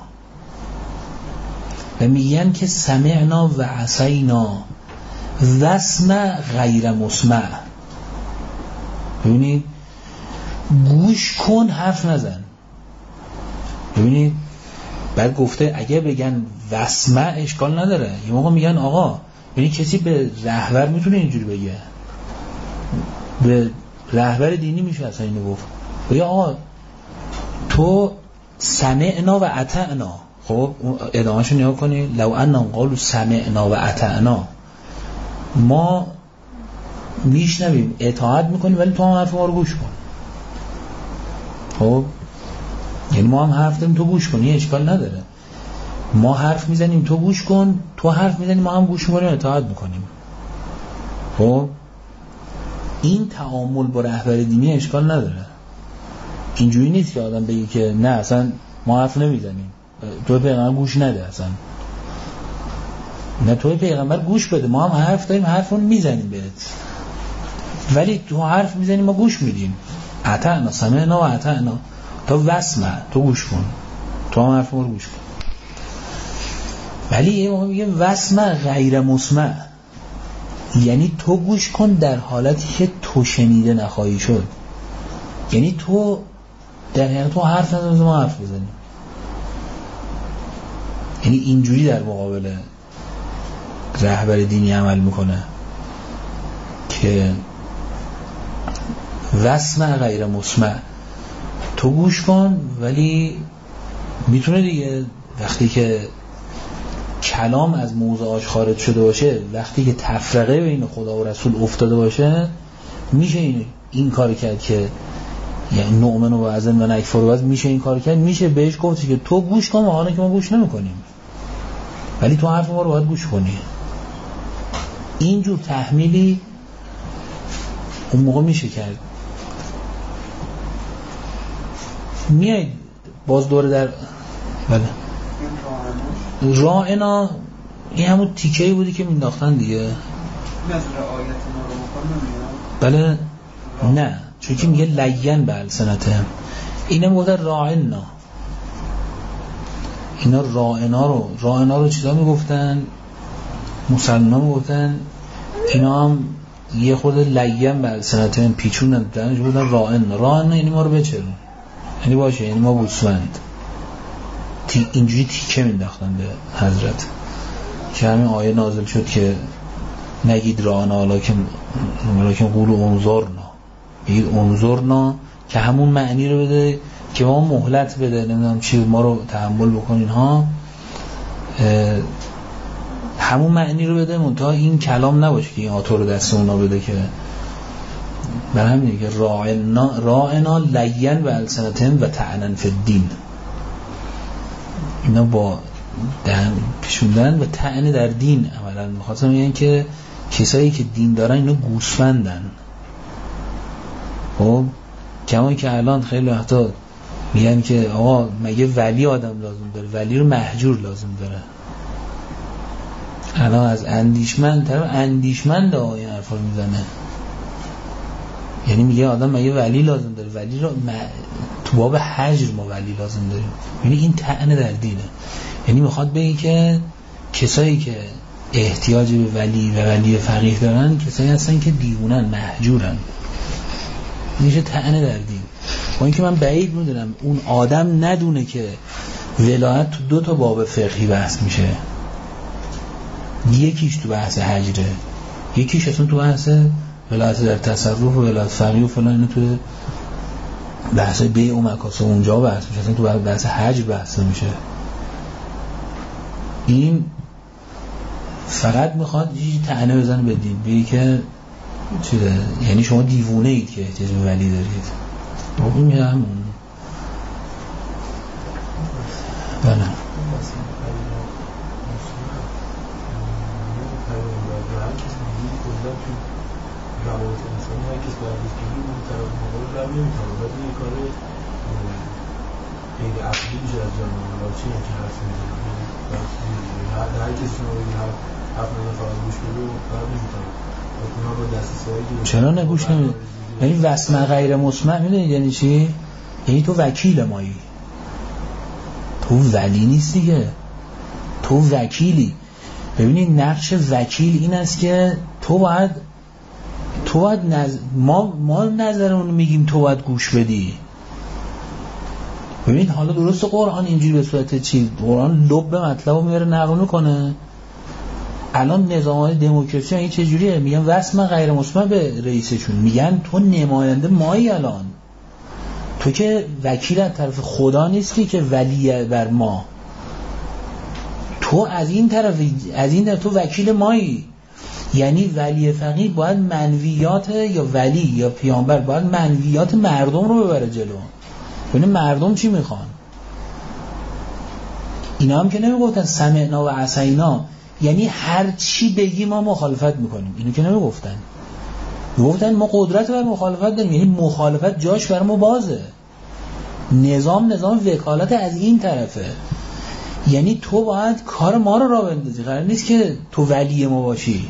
و میگن که سمعنا و عصینا واسمع غیر مسمع. ببینید گوش کن حرف نزن. ببینید بعد گفته اگه بگن واسمع اشکال نداره، یه موقع میگن آقا ببینید کسی به رهبر میتونه اینجوری بگه، به رهبر دینی میشه اصلا اینو گفت، بگه آقا تو سمعنا و اطعنا. خب ادامهشو نگاه کنی، لو انهم قالوا سمعنا و اطعنا، ما میشنویم اطاعت میکنیم ولی تو هم حرف ما رو گوش کن. خب یعنی ما هم حرف داریم تو گوش کن، یه اشکال نداره. ما حرف میزنیم تو گوش کن، تو حرف میزنیم ما هم گوش میکنیم اطاعت میکنیم. خب این تعامل با رهبر دینی اشکال نداره. اینجوری نیست که آدم بگه که نه اصلا ما حرف نمیزنیم، تو پیغمبر گوش نده، اصلا نه تو پیغمبر گوش بده، ما هم حرف داریم حرفون میزنیم بهت، ولی تو حرف میزنیم ما گوش میدیم. اطعنا سمعنا و اطعنا، تو واسمع تو گوش کن، تو هم حرف ما رو گوش کن. ولی یه موقع میگه واسمع غیر مسمع، یعنی تو گوش کن در حالتی که تو شنیده نخواهی شد. یعنی تو در حقیقت تو حرف نزن ما حرف بزنیم. یعنی اینجوری در مقابل رهبر دینی عمل میکنه که واسمع غیر مسمع، تو گوش کن ولی میتونه دیگه وقتی که کلام از موضوعاش خارج شده باشه، وقتی که تفرقه بین خدا و رسول افتاده باشه، میشه این این کار کرد که یعنی نؤمن و بعضن و نکفر و بعض، میشه این کار کرد، میشه بهش گفت که تو گوش کن حالا که ما گوش نمیکنیم ولی تو حرف ما رو باید گوش کنی. اینجور تحمیلی اون موقع میشه کرد. میاید باز دوره در بله راعنا، این همون تیکه‌ای بودی که مینداختن دیگه. بله نه، چون که میگه لین به السنتهم، اینم گفته راعنا، اینا راعنا رو راعنا رو چیزا میگفتن؟ مسلمان میگفتن. اینا هم یه خود لیم بر سنتین پیچوندن دنش بودن راعنا. راعنا یعنی ما رو بچرون، یعنی باشه، یعنی ما گوسفند. تی اینجوری تیکه مینداختن به حضرت که همین آیه نازل شد که نگید راعنا لکن لکن قولوا انظرنا، بگید انظرنا که همون معنی رو بده که ما مهلت بده، نمیدونم چی، ما رو تحمل بکنین ها، همون معنی رو بده، منتها این کلام نباشه که این آتو رو دست اونا بده. که بر همینه که راعنا راعنا لین و السنتهم و طعنا فی الدین، اینا با دهن پیشوندن و طعن در دین عملا میخواستم میگن که کسایی که دین دارن اینا گوسفندن. خب کما که الان خیلی وقتا میگن که آقا مگه ولی آدم لازم داره؟ ولی رو مهجور لازم داره. الان از اندیشمند طرف اندیشمند آقا این حرفا رو میزنه، یعنی میگه آدم مگه ولی لازم داره؟ ولی رو م... تو باب حجر ما ولی لازم داریم. یعنی این طعن در دینه، یعنی میخواد بگه که کسایی که احتیاج به ولی و ولی فقیه دارن کسایی هستن که دیوونن، مهجورن، میشه طعن در دین. با اینکه من بعید میدونم اون آدم ندونه که ولایت تو دو تا باب فقهی بحث میشه، یکیش تو بحث حجره، یکیش اصلا تو بحث ولایت در تصرف و ولایت فقیه و فلان، اینو تو بحث بیع و مکاسب اونجا بحث میشه، اصلا تو بحث حجر بحث میشه. این فقط میخواد یه طعنه بزنه به دین، بگه که چیه، یعنی شما دیوونه اید که احتیاج به ولی دارید. این میگه همون بله روابط انسانی هر کس باید بگیری اون طرف مقابل رو نمیتونه، باید یه کار غیر عقلی میشه از جامعه مقابل. چی هم که حرف میزنه هر کسی شما بگی حرف نظر فقط گوش بگو باید نمیتونه اونا با دست سایی چرا نگوش نمیده؟ یعنی وسمع غیر مسمع میدونید یعنی چی؟ یعنی تو وکیل مایی، تو ولی نیست دیگه، تو وکیلی. ببینید نقش وکیل این است که تو باید تو باید نظر... ما ما نظرمون میگیم، تو باید گوش بدی. ببینید حالا درست قرآن اینجوری به صورت چی، قرآن لب به مطلب رو میاره نقل میکنه. الان نظام‌های دموکراسی این چه جوریه؟ میگن وسمع غیر مسمع به رئیسشون، میگن تو نماینده مایی، الان تو که وکیل از طرف خدا نیستی که ولی بر ما، تو از این طرف از این طرف تو وکیل مایی. یعنی ولی فقیه باید منویات یا ولی یا پیامبر باید منویات مردم رو ببره جلو، ببین مردم چی میخوان. اینا هم که نمیگفتن سمعنا و عصینا، یعنی هر چی بگی ما مخالفت میکنیم، اینو که نمیگفتن. میگفتن ما قدرت بر مخالفت داریم، یعنی مخالفت جاش بر ما بازه. نظام نظام وکالت از این طرفه، یعنی تو باید کار ما رو راه بندازی، قرار نیست که تو ولی ما باشی.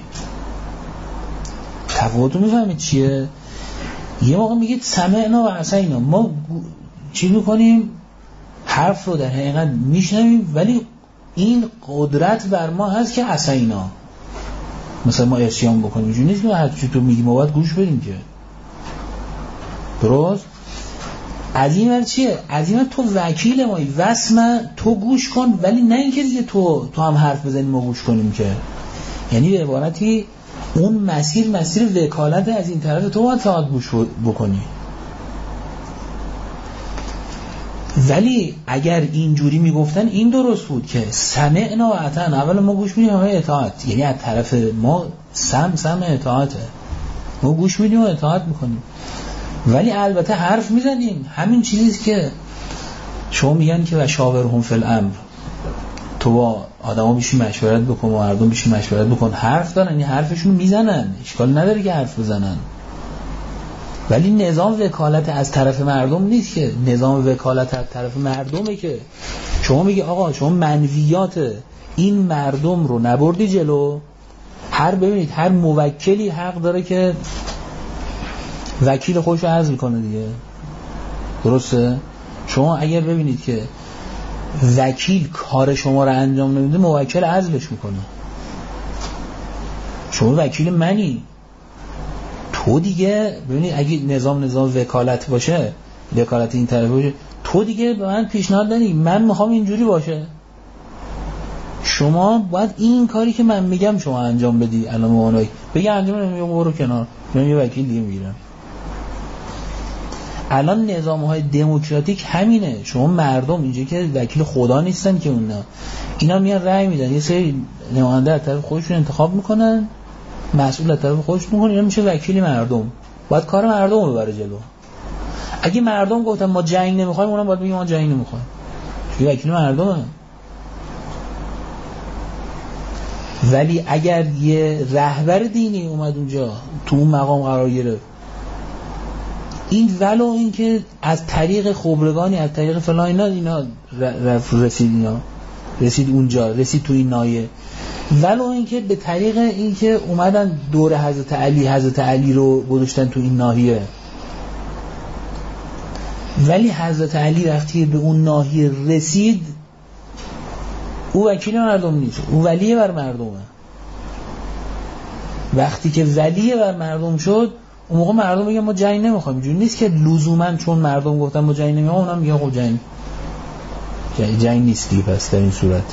تفاوتو میفهمید چیه؟ یه موقع میگید سمعنا و عصینا، ما چی میکنیم؟ حرف رو در حقیقت میشنویم ولی این قدرت بر ما هست که عصینا، مثلا ما عصیان بکنیم. اینجوری نیست که هر چی تو میگی ما باید گوش بدیم که. درست؟ از این ور چیه؟ از این ور تو وکیل مایی، وسمع تو گوش کن، ولی نه اینکه دیگه تو تو هم حرف بزنیم ما گوش کنیم که. یعنی به عبارتی اون مسیر مسیر وکالت از این طرف، تو باید فقط گوش بکنی. ولی اگر اینجوری میگفتن این درست بود که سمعنا و اطعنا، اول ما گوش میدیم همه اطاعت، یعنی از طرف ما سم سم اطاعته، ما گوش میدیم و اطاعت میکنیم. ولی البته حرف میزنیم، همین چیزیست که شما میگن که و شاورهم فی الامر، تو با آدما بیشی مشورت بکن و مردم بیشی مشورت بکن. حرف دارن، این حرفشون میزنن، اشکال نداره که حرف بزنن، ولی نظام وکالت از طرف مردم نیست که. نظام وکالت از طرف مردمه که شما میگی آقا شما منویات این مردم رو نبردی جلو. هر ببینید هر موکلی حق داره که وکیل خودشو عزل کنه دیگه، درسته؟ شما اگر ببینید که وکیل کار شما رو انجام نمیده موکل عزلش میکنه. شما وکیل منی، تو دیگه ببینید اگه نظام نظام وکالت باشه، وکالت این طرف باشه، تو دیگه به من پیشنهاد ندی، من میخوام اینجوری باشه، شما باید این کاری که من میگم شما انجام بدی. الان موانعی بگی انجام نمیدم برو کنار، من یه وکیل دیگه میگیرم. الان نظام‌های دموکراتیک همینه. شما مردم اینجا که وکیل خدا نیستن که اونا اینا میان رأی میدن، یه سری نماینده از طرف خودشون انتخاب میکنن، مسئول از طرف خودشون میکنن، اینا میشه وکیل مردم. باید کار مردم رو ببره جلو. اگه مردم گفتن ما جنگ نمیخوایم، اونم باید بگیم ما جنگ نمیخوایم. چون وکیل مردمه. ولی اگر یه رهبر دینی اومد اونجا تو اون مقام قرار گرفت، این ولو این که از طریق خبرگانی، از طریق فلان اینا اینا رسید اینا رسید اونجا، رسید تو این نایه، ولو این که به طریق این که اومدن دور حضرت علی حضرت علی رو گذاشتن تو این ناحیه، ولی حضرت علی وقتی به اون ناحیه رسید او وکیل مردم نیست، او ولیه بر مردمه. وقتی که ولیه بر مردم شد، اون موقع مردم میگن ما جنگ نمیخوایم. اینجوری نیست که لزوما چون مردم گفتن ما جنگ نمیخوایم اونم میگن خب جنگ جنگ, جنگ نیست دیگه. پس در این صورت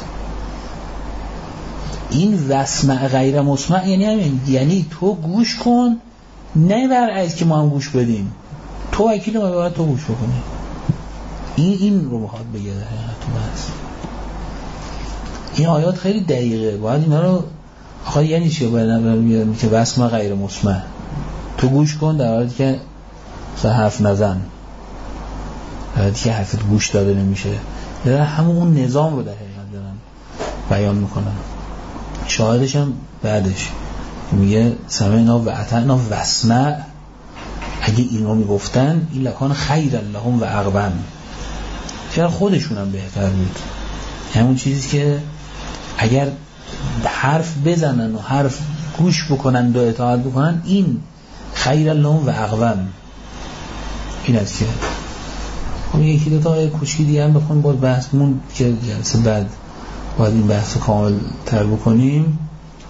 این وسمع غیر مسمع یعنی همین، یعنی تو گوش کن، نه برعکس که ما هم گوش بدیم. تو وکیل ما باید تو گوش بکنی. این این رو بخواد بگه در حقیقت تو بحث. این آیات خیلی دقیقه، باید اینا رو آخه یعنی چی باید میگم که وسمع غیر مسمع، تو گوش کن در حالی که حرف نزن، در حالی که حرفت گوش داده نمیشه. در همون نظام رو در حقیقت دارن بیان میکنن. شاهدش هم بعدش میگه سمعنا و اطعنا واسمع، اگه اینو میگفتن این لکان خیر لهم و اقوم، شاید خودشون هم بهتر بود. همون چیزی که اگر حرف بزنن و حرف گوش بکنن و اطاعت بکنن، این خیر لهم و اقوم. این است که خب یکی دو تا آیه کوچیک دیگه هم بخون باز بحثمون که جلسه بعد باید این بحث کامل تر بکنیم.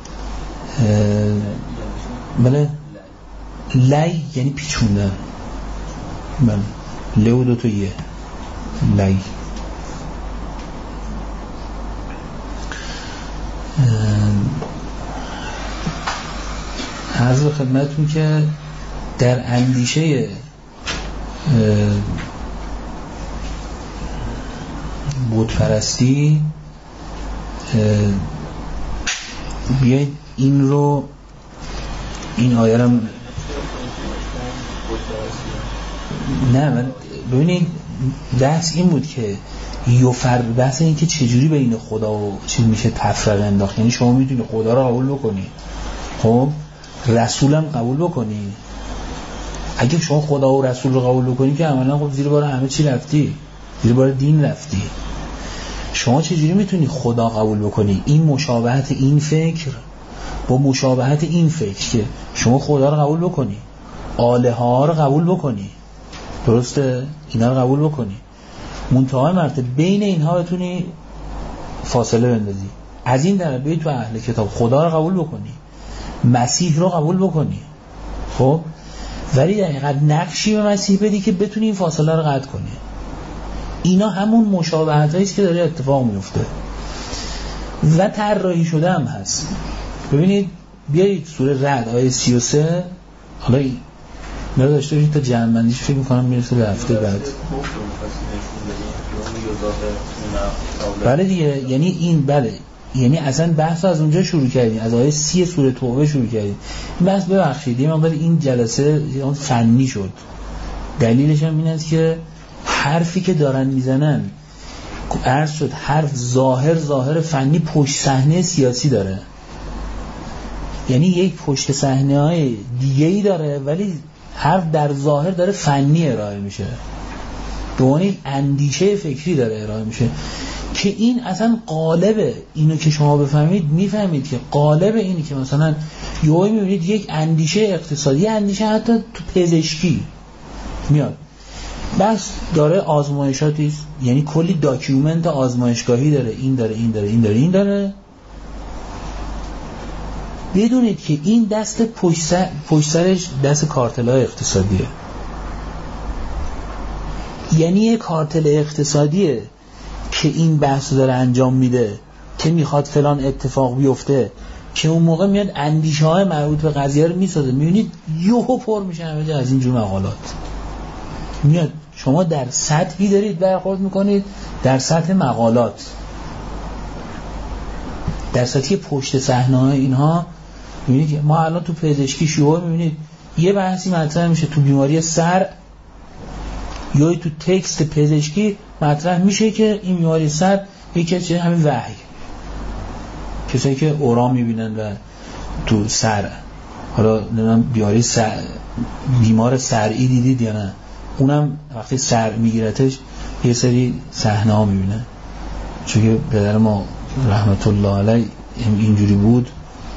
بله لی یعنی پیچوندن. بله لو دو تا یه لی. عرض به خدمتتون که در اندیشه بتپرستی بیایید این رو این آیه رو نه من ببینید بحث این بود که یوفر بحث این که چجوری بین خدا و چی میشه تفرقه انداخت. یعنی شما میتونی خدا رو قبول بکنی، خب رسولم قبول بکنی. اگه شما خدا و رسول رو قبول بکنی که عملا خب زیر بار همه چی رفتی، زیر بار دین رفتی. شما چجوری میتونی خدا قبول بکنی؟ این مشابهت این فکر با مشابهت این فکر که شما خدا رو قبول بکنی، الها ها رو قبول بکنی، درسته؟ اینا رو قبول بکنی، منتهای مرتبه بین اینها بتونی فاصله بندازی. از این طرف بیای تو اهل کتاب خدا رو قبول بکنی، مسیح رو قبول بکنی، خب ولی دقیقاً نقشی به مسیح بدی که بتونی این فاصله رو قطع کنی. اینا همون مشابهت هاییست که داره اتفاق میفته و طراحی شده هم هست. ببینید بیایید سوره رعد آیه سی و سه، حالا مرا داشته باشید تا جمع بندیش فکر میکنم میرسه به هفته بعد. بله دیگه، یعنی این بله یعنی اصلا بحث از اونجا شروع کردیم، از آیه سی سوره توبه شروع کردیم. این بحث ببخشید یه مقدار این جلسه فنی شد. دلیلش هم این است که حرفی که دارن میزنن عرض شد حرف ظاهر ظاهر فنی پشت صحنه سیاسی داره، یعنی یک پشت صحنه های دیگه‌ای داره ولی حرف در ظاهر داره فنی ارائه میشه، به معنی اندیشه فکری داره ارائه میشه که این اصلا قالب اینو که شما بفهمید میفهمید که قالب اینی که مثلا یهو میبینید یک اندیشه اقتصادی، اندیشه حتی تو پزشکی میاد بس داره آزمایشاتی، یعنی کلی داکیومنت آزمایشگاهی داره، این داره این داره این داره این داره. بدونید که این دست پشت سر پشت سرش دست کارتل‌های اقتصادیه، یعنی یه کارتل اقتصادیه که این بحث داره انجام میده که میخواد فلان اتفاق بیفته، که اون موقع میاد اندیشه های مربوط به قضیه رو میسازه. میبینید یهو پر میشه همه از اینجور مقالات میاد. شما در سطحی دارید برخورد میکنید، در سطح مقالات، در سطحی پشت صحنه اینها. میبینید ما الان تو پزشکی شیوع میبینید یه بحثی مطرح میشه تو بیماری سر، یا تو تکست پزشکی مطرح میشه که این بیماری سر یکی از همین وحی، کسایی که اورام میبینن و تو سر، حالا نمیدونم بیماری سر، بیمار سرعی دیدید یا نه، اونم وقتی سر میگیرتش یه سری صحنه ها میبینه. چون که پدر ما رحمت الله علیه اینجوری بود،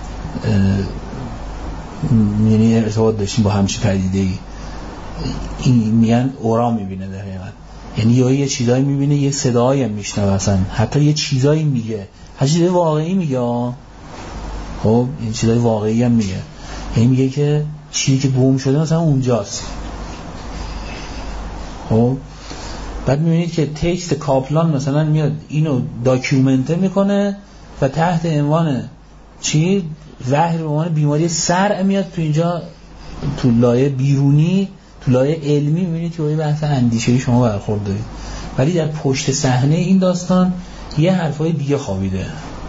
یعنی ارتباط داشتیم با همچین پدیده‌ای. این میگن اورام میبینه در حقیقت، یعنی یا یه چیزایی میبینه، یه صدایی هم میشنوه، اصلا حتی یه چیزایی میگه، هر چیزای واقعی میگه. خب این چیزای واقعی هم میگه، یعنی میگه که چیزی که گم شده مثلا اونجاست. خب بعد میبینید که تکست کاپلان مثلا میاد اینو داکیومنته میکنه و تحت عنوان چی؟ وحی به عنوان بیماری سر میاد تو اینجا، تو لایه بیرونی، تو لایه علمی میبینید که بحث اندیشه‌ای شما برخورد دارید، ولی در پشت صحنه این داستان یه حرفای دیگه خوابیده.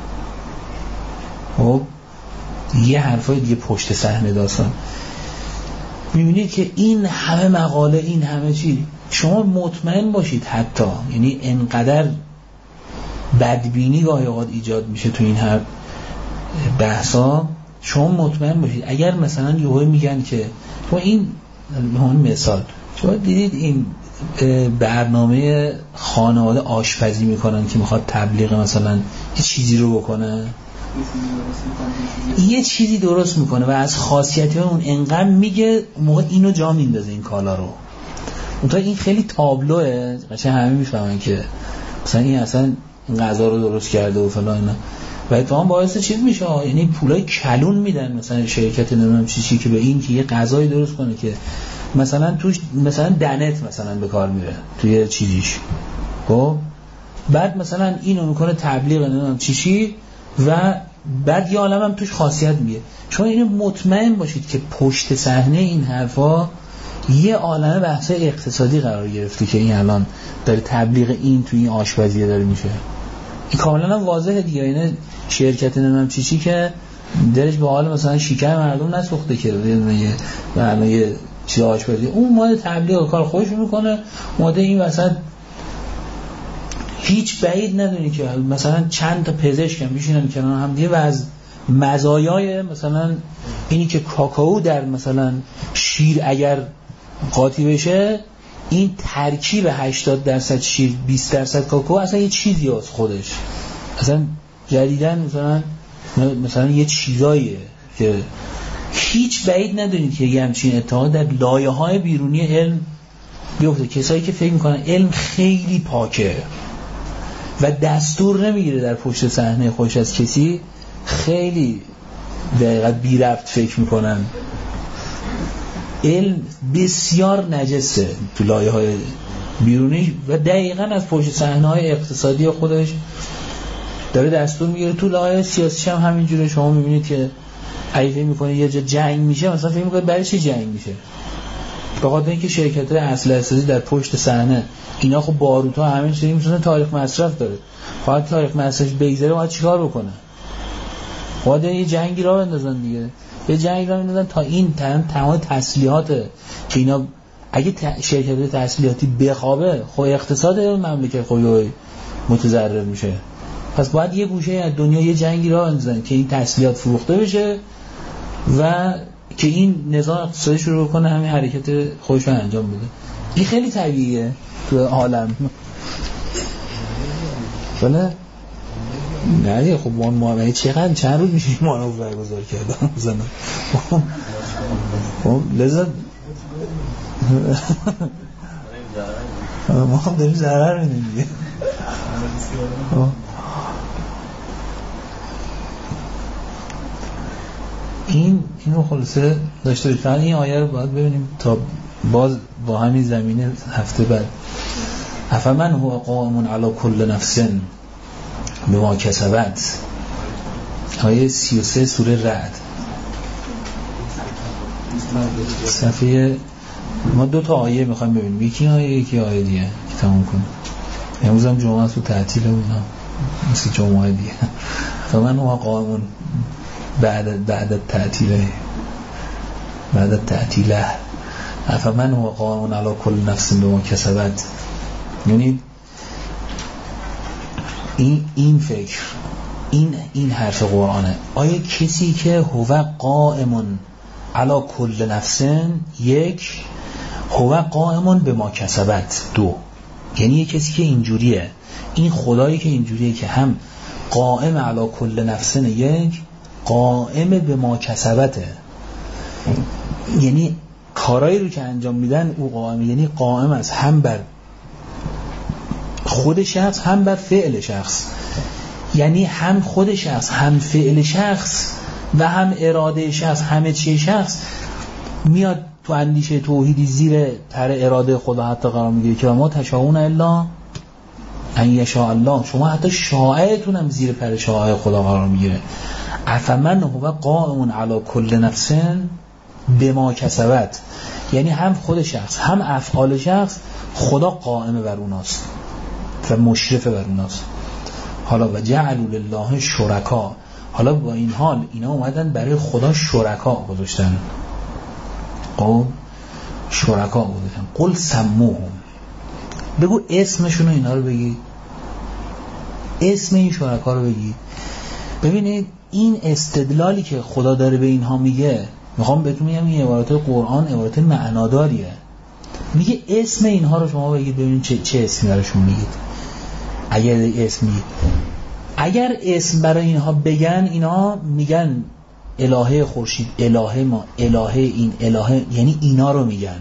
خب یه حرفای دیگه پشت صحنه داستان. میبینید که این همه مقاله، این همه چی، شما مطمئن باشید حتی، یعنی انقدر بدبینی گاهی اوقات ایجاد میشه تو این هر بحثا، شما مطمئن باشید اگر مثلا یهو میگن که تو این همون مثال شما دیدید این برنامه خانواده آشپزی میکنن که میخواد تبلیغ مثلا یه چیزی رو بکنه، یه چیزی درست میکنه و از خاصیتی اون انقدر میگه موقع اینو جا میندازه این کالا رو. اونطور این خیلی تابلوه، قشنگ همه میفهمن که مثلا این اصلا این غذا رو درست کرده و فلان اینا، و اتفاقا باعث چیز میشه، یعنی پولای کلون میدن مثلا شرکت نمیدونم چی چی که به این که یه غذایی درست کنه که مثلا توش مثلا دنت مثلا به کار میره توی چیزیش. خب بعد مثلا اینو میکنه تبلیغ نمیدونم چی چی و بعد یه عالم هم توش خاصیت میگه. چون اینو مطمئن باشید که پشت صحنه این حرفا یه عالمه بحث اقتصادی قرار گرفته که این الان داره تبلیغ این توی این آشپزیه داره میشه. این کاملا واضحه دیگه. این شرکت نمیدونم چی چی که درش به حال مثلا شکر مردم نسوخته که یه برنامه یه چیز آشپزی، اون ماده تبلیغ کار خوش میکنه، ماده این وسط هیچ بعید ندونی که مثلا چند تا پزشک هم میشینن کنار هم دیگه و از مزایای مثلا اینی که کاکائو در مثلا شیر اگر قاطی بشه، این ترکیب هشتاد درصد شیر بیست درصد کاکائو اصلا یه چیزی از خودش اصلا جدیدن مثلا مثلا یه چیزاییه که هیچ بعید ندونید که یه همچین اتحاد در لایه‌های بیرونی علم بیفته. کسایی که فکر میکنن علم خیلی پاکه و دستور نمیگیره در پشت صحنه خوش از کسی، خیلی دقیقاً بی ربط فکر میکنن. علم بسیار نجسه تو لایه‌های بیرونی و دقیقاً از پشت صحنه‌های اقتصادی خودش داره دستور میگیره. تو لایه سیاسی هم همینجوره. شما میبینید که اگه فکر میکنه یه جا جنگ میشه، مثلا فکر میکنه برای چی جنگ میشه؟ به خاطر اینکه شرکت‌های اسلحه سازی در پشت صحنه اینا خب باروت‌ها همین چیزی میتونه تاریخ مصرف داره، باید تاریخ مصرفش بگذره، باید چیکار بکنه؟ باید یه جنگی را بندازن دیگه، یه جنگی را بندازن تا این تمام تسلیحات که اینا اگه ت... شرکت تسلیحاتی بخوابه خب اقتصاد مملکت خب متضرر میشه. پس باید یه گوشه از دنیا یه جنگی را بندازن که این تسلیحات فروخته بشه و که این نظام اقتصادی شروع کنه همین حرکت خودش رو انجام بده. این خیلی طبیعیه تو عالم. بله؟ نه خب ما معامله چقدر چند روز میشه ما رو برگزار کردن بزنم. خب لذت ما هم داریم ضرر میدیم دیگه. این اینو خلاصه داشته باشید. فقط این آیه رو باید ببینیم تا باز با همین زمینه هفته بعد. افمن هو قائم علی کل نفس بما کسبت، آیه سی و سه سوره رعد، صفحه. ما دو تا آیه میخوایم ببینیم، یکی آیه یکی آیه دیگه که تموم کنیم. امروز هم جمعه است و تعطیله بودم مثل جمعه دیگه. فمن هو قائم بعد بعد التعطیله بعد التعطیله افمن هو قائم علی کل نفس بما کسبت. یعنی این این فکر این این حرف قرآنه. آیا کسی که هو قائم علی کل نفس، یک، هو قائم بما کسبت، دو، یعنی یک کسی که اینجوریه، این خدایی که اینجوریه که هم قائم علی کل نفس، یک، قائم بما کسبته، یعنی کارایی رو که انجام میدن او قائم، یعنی قائم است هم بر خود شخص هم بر فعل شخص، یعنی هم خود شخص هم فعل شخص و هم اراده شخص، همه چی شخص میاد تو اندیشه توحیدی زیر پر اراده خدا حتی قرار میگیره که ما تشاؤون الا ان یشاء الله، شما حتی شایعتون هم زیر پر شایع خدا قرار میگیره. افمن هو قائم علی کل نفس بما کسبت، یعنی هم خود شخص هم افعال شخص خدا قائم بر اوناست و مشرف بر اوناست. حالا و جعلوا لله شرکا، حالا با این حال اینا اومدن برای خدا شرکا گذاشتن. قول شرکا گذاشتن. قل سموهم، بگو اسمشون اینا رو بگید، اسم این شرکا رو بگید. ببینید این استدلالی که خدا داره به اینها میگه، میخوام بهتون میگم این عبارات قرآن عبارات معناداریه. میگه اسم اینها رو شما بگید ببینید چه چه اسمی براشون میگید. اگر اسم میگید، اگر اسم برای اینها بگن، اینا میگن الهه خورشید، الهه ما، الهه این، الهه، یعنی اینا رو میگن.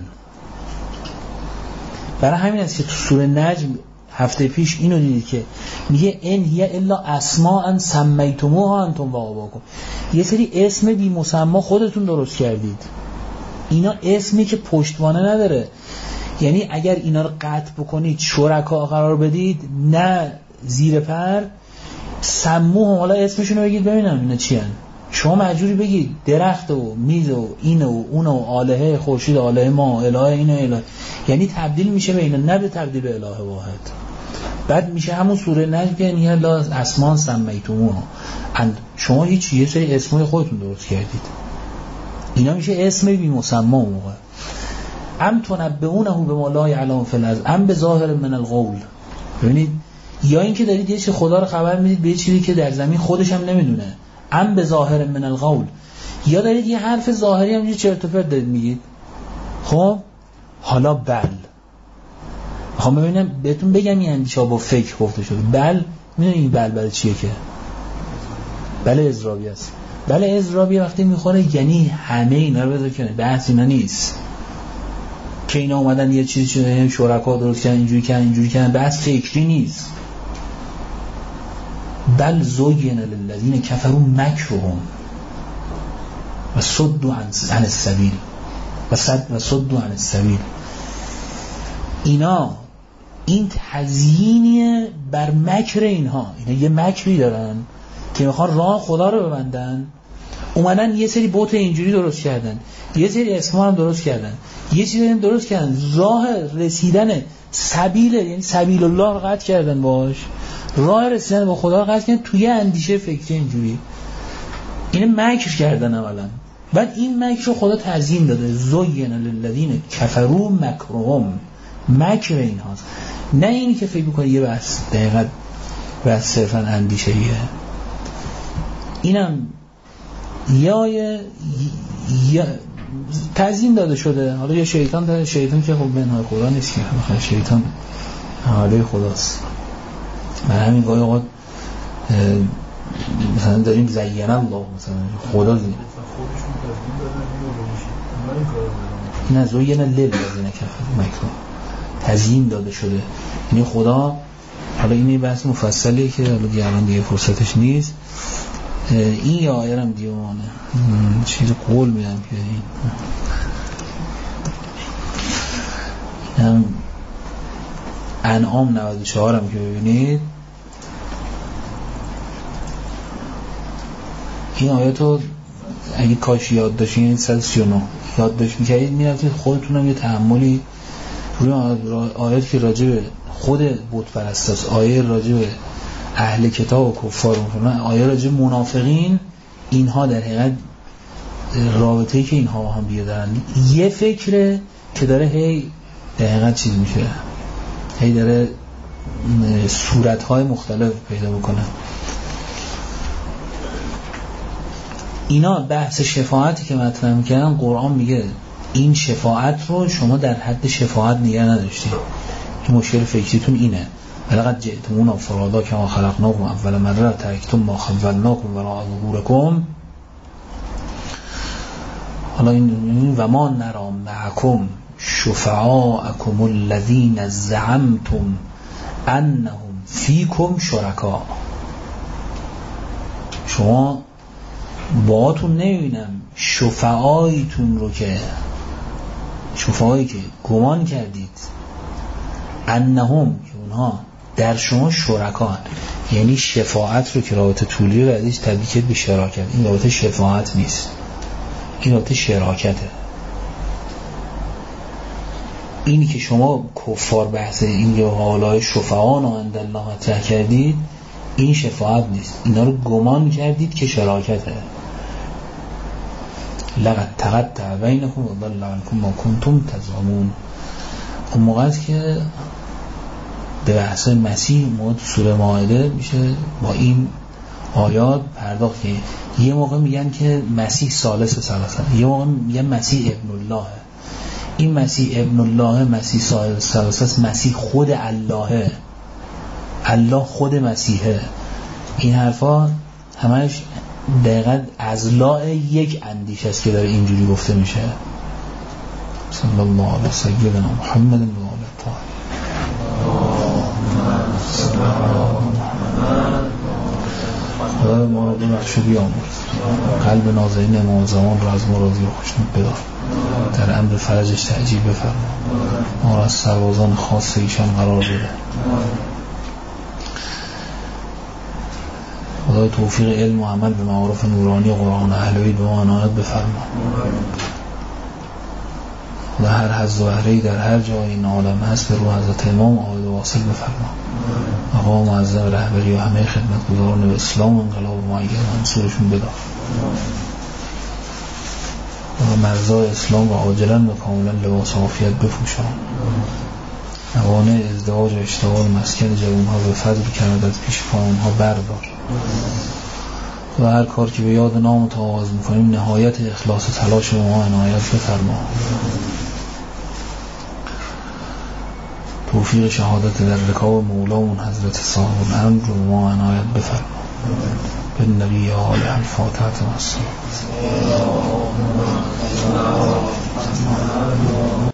برای همین است که تو سوره نجم هفته پیش اینو دیدید که میگه ان هی الا اسماء سمیتموها انتم و آباکم، یه سری اسم بی مسما خودتون درست کردید. اینا اسمی که پشتوانه نداره، یعنی اگر اینا رو قطع بکنید، شرکا قرار بدید، نه زیر پر، سموهم، حالا اسمشون رو بگید ببینم اینا چی هن. شما مجبوری بگید درخت و میز و این و اون و آلهه خورشید، آلهه ما، الهه این و الهه، یعنی تبدیل میشه به اینا، نه به تبدیل به الهه واحد. بعد میشه همون سوره نجم که نیه لا اسمان سمیتموها، شما هیچ یه سری اسمای خودتون درست کردید. اینا میشه اسم بی مسما اون موقع. ام تنبئونه بما لا یعلم فی الارض ام بظاهر من القول. ببینید، یا اینکه دارید یه چیز خدا رو خبر میدید به یه چیزی که در زمین خودش هم نمیدونه، ام بظاهر من القول، یا دارید یه حرف ظاهری هم یه چرت و پرت دارید میگید. خب حالا بل، میخوام ببینم بهتون بگم این اندیشه با فکر گفته شده. بل، میدونید این بل برای چیه؟ که بل اضرابی است. بل اضرابی وقتی میخوره یعنی همه اینا رو بذار کنه، بحث اینا نیست که اینا اومدن یه چیزی شده شرکا درست کردن اینجوری کردن اینجوری کردن، بحث فکری نیست. بل زین للذین کفروا مکرهم و صدوا عن السبیل و صد و صدوا عن السبیل. اینا این تزیینیه بر مکر اینها. اینا یه مکری دارن که میخوان راه خدا رو ببندن، اومدن یه سری بت اینجوری درست کردن، یه سری اسما هم درست کردن، یه چیزی هم درست کردن، راه رسیدن سبیل، یعنی سبیل الله رو قطع کردن، باش راه رسیدن با خدا رو قطع کردن توی اندیشه فکری اینجوری. این مکر کردن اولا، بعد این مکر رو خدا تزیین داده. زین للذین کفروا مکرهم، مکر این هاست، نه اینی که فکر بکنی یه بحث دقیقاً بحث صرفاً اندیشه‌ایه. اینم یا یا تزیین داده شده. حالا یا شیطان داره، شیطان که خب منهای خدا نیست که، بخاطر شیطان حاله خداست. من همین گاهی اوقات مثلا داریم زین الله، مثلا خدا زین نه زوین لیل زینه کفر مکرو تزیین داده شده. یعنی خدا، حالا این بحث مفصلیه که حالا دیگه الان دیگه فرصتش نیست. این یا آیه هم دیوانه چیز قول میدم که این هم انعام نود و چهار هم که ببینید این آیاتو اگه کاش یاد داشتین، این صد و سی و نه یاد داشت میکردید میرفتید خودتونم یه تأملی روی آیات که راجع به خود بت پرست است، آیه راجع به اهل کتاب و کفار، آیه راجع به منافقین، اینها در حقیقت رابطه‌ای که اینها هم بیا دارن یه فکره که داره هی در حقیقت چیز میشه، هی داره صورت‌های مختلف پیدا میکنه. اینا بحث شفاعتی که مطرح میکردن، قرآن میگه این شفاعت رو شما در حد شفاعت نگه نداشتید. این مشکل فکریتون اینه. ولقد جئتمونا فرادا کما خلقناکم اول مره ترکتم ما خولناکم وراء ظهورکم. حالا این و ما نرا معکم شفعاءکم الذین زعمتم انهم فیکم شرکا. شما باهاتون نمیبینم شفعایتون رو که شفعایی که گمان کردید انهم که اونها در شما شرکان، یعنی شفاعت رو که رابطه طولی رو ازش تبدیل به شراکت. این رابطه شفاعت نیست، این رابطه شراکته. اینی که شما کفار بحث این که حالای شفعان و عند الله مطرح کردید، این شفاعت نیست، اینا رو گمان کردید که شراکته. لقد تقطع بینکم و ضل عنکم ما کنتم تزعمون. اون موقع است که به بحث مسیح ما تو سوره مائده میشه با این آیات پرداخت. یه موقع میگن که مسیح ثالث ثلاثه، یه موقع میگن مسیح ابن الله. این مسیح ابن الله، مسیح ثالث ثلاثه است، مسیح خود اللهه، الله خود مسیحه. این حرفا همش دقیقاً ازلاع یک اندیشه است که داره اینجوری گفته میشه. صلی الله علیه سیدنا محمد و آله الطاهرین. خدا ما رو ببخش و بیامرز، قلب نازنین امام زمان رو از ما راضی و خوشنود بدار، در امر فرجش تعجیل بفرما، ما را از سربازان خاص ایشان قرار بده. خدای توفیق علم و عمل به معارف نورانی قرآن اهلوی به ما عنایت بفرما. خدا هر حظ و بهره‌ای در هر جای این عالم هست به روح حضرت امام عاید واصل بفرما. آقا معظم رهبری و همه خدمتگزاران به اسلام و انقلاب و معید منصورشون بدار. خدا مرزای اسلام و عاجلا و کاملا لباس عافیت بپوشان. موانع ازدواج و اشتغال مسکن جوانها به فضل کرد از پیش پا اونها بردار. و هر کار که به یاد نام تا آغاز میکنیم نهایت اخلاص و تلاش ما عنایت بفرما. توفیق شهادت در رکاب مولامون حضرت صاحب الامر رو ما عنایت بفرما. به نبی آله الفاتحه و السلام.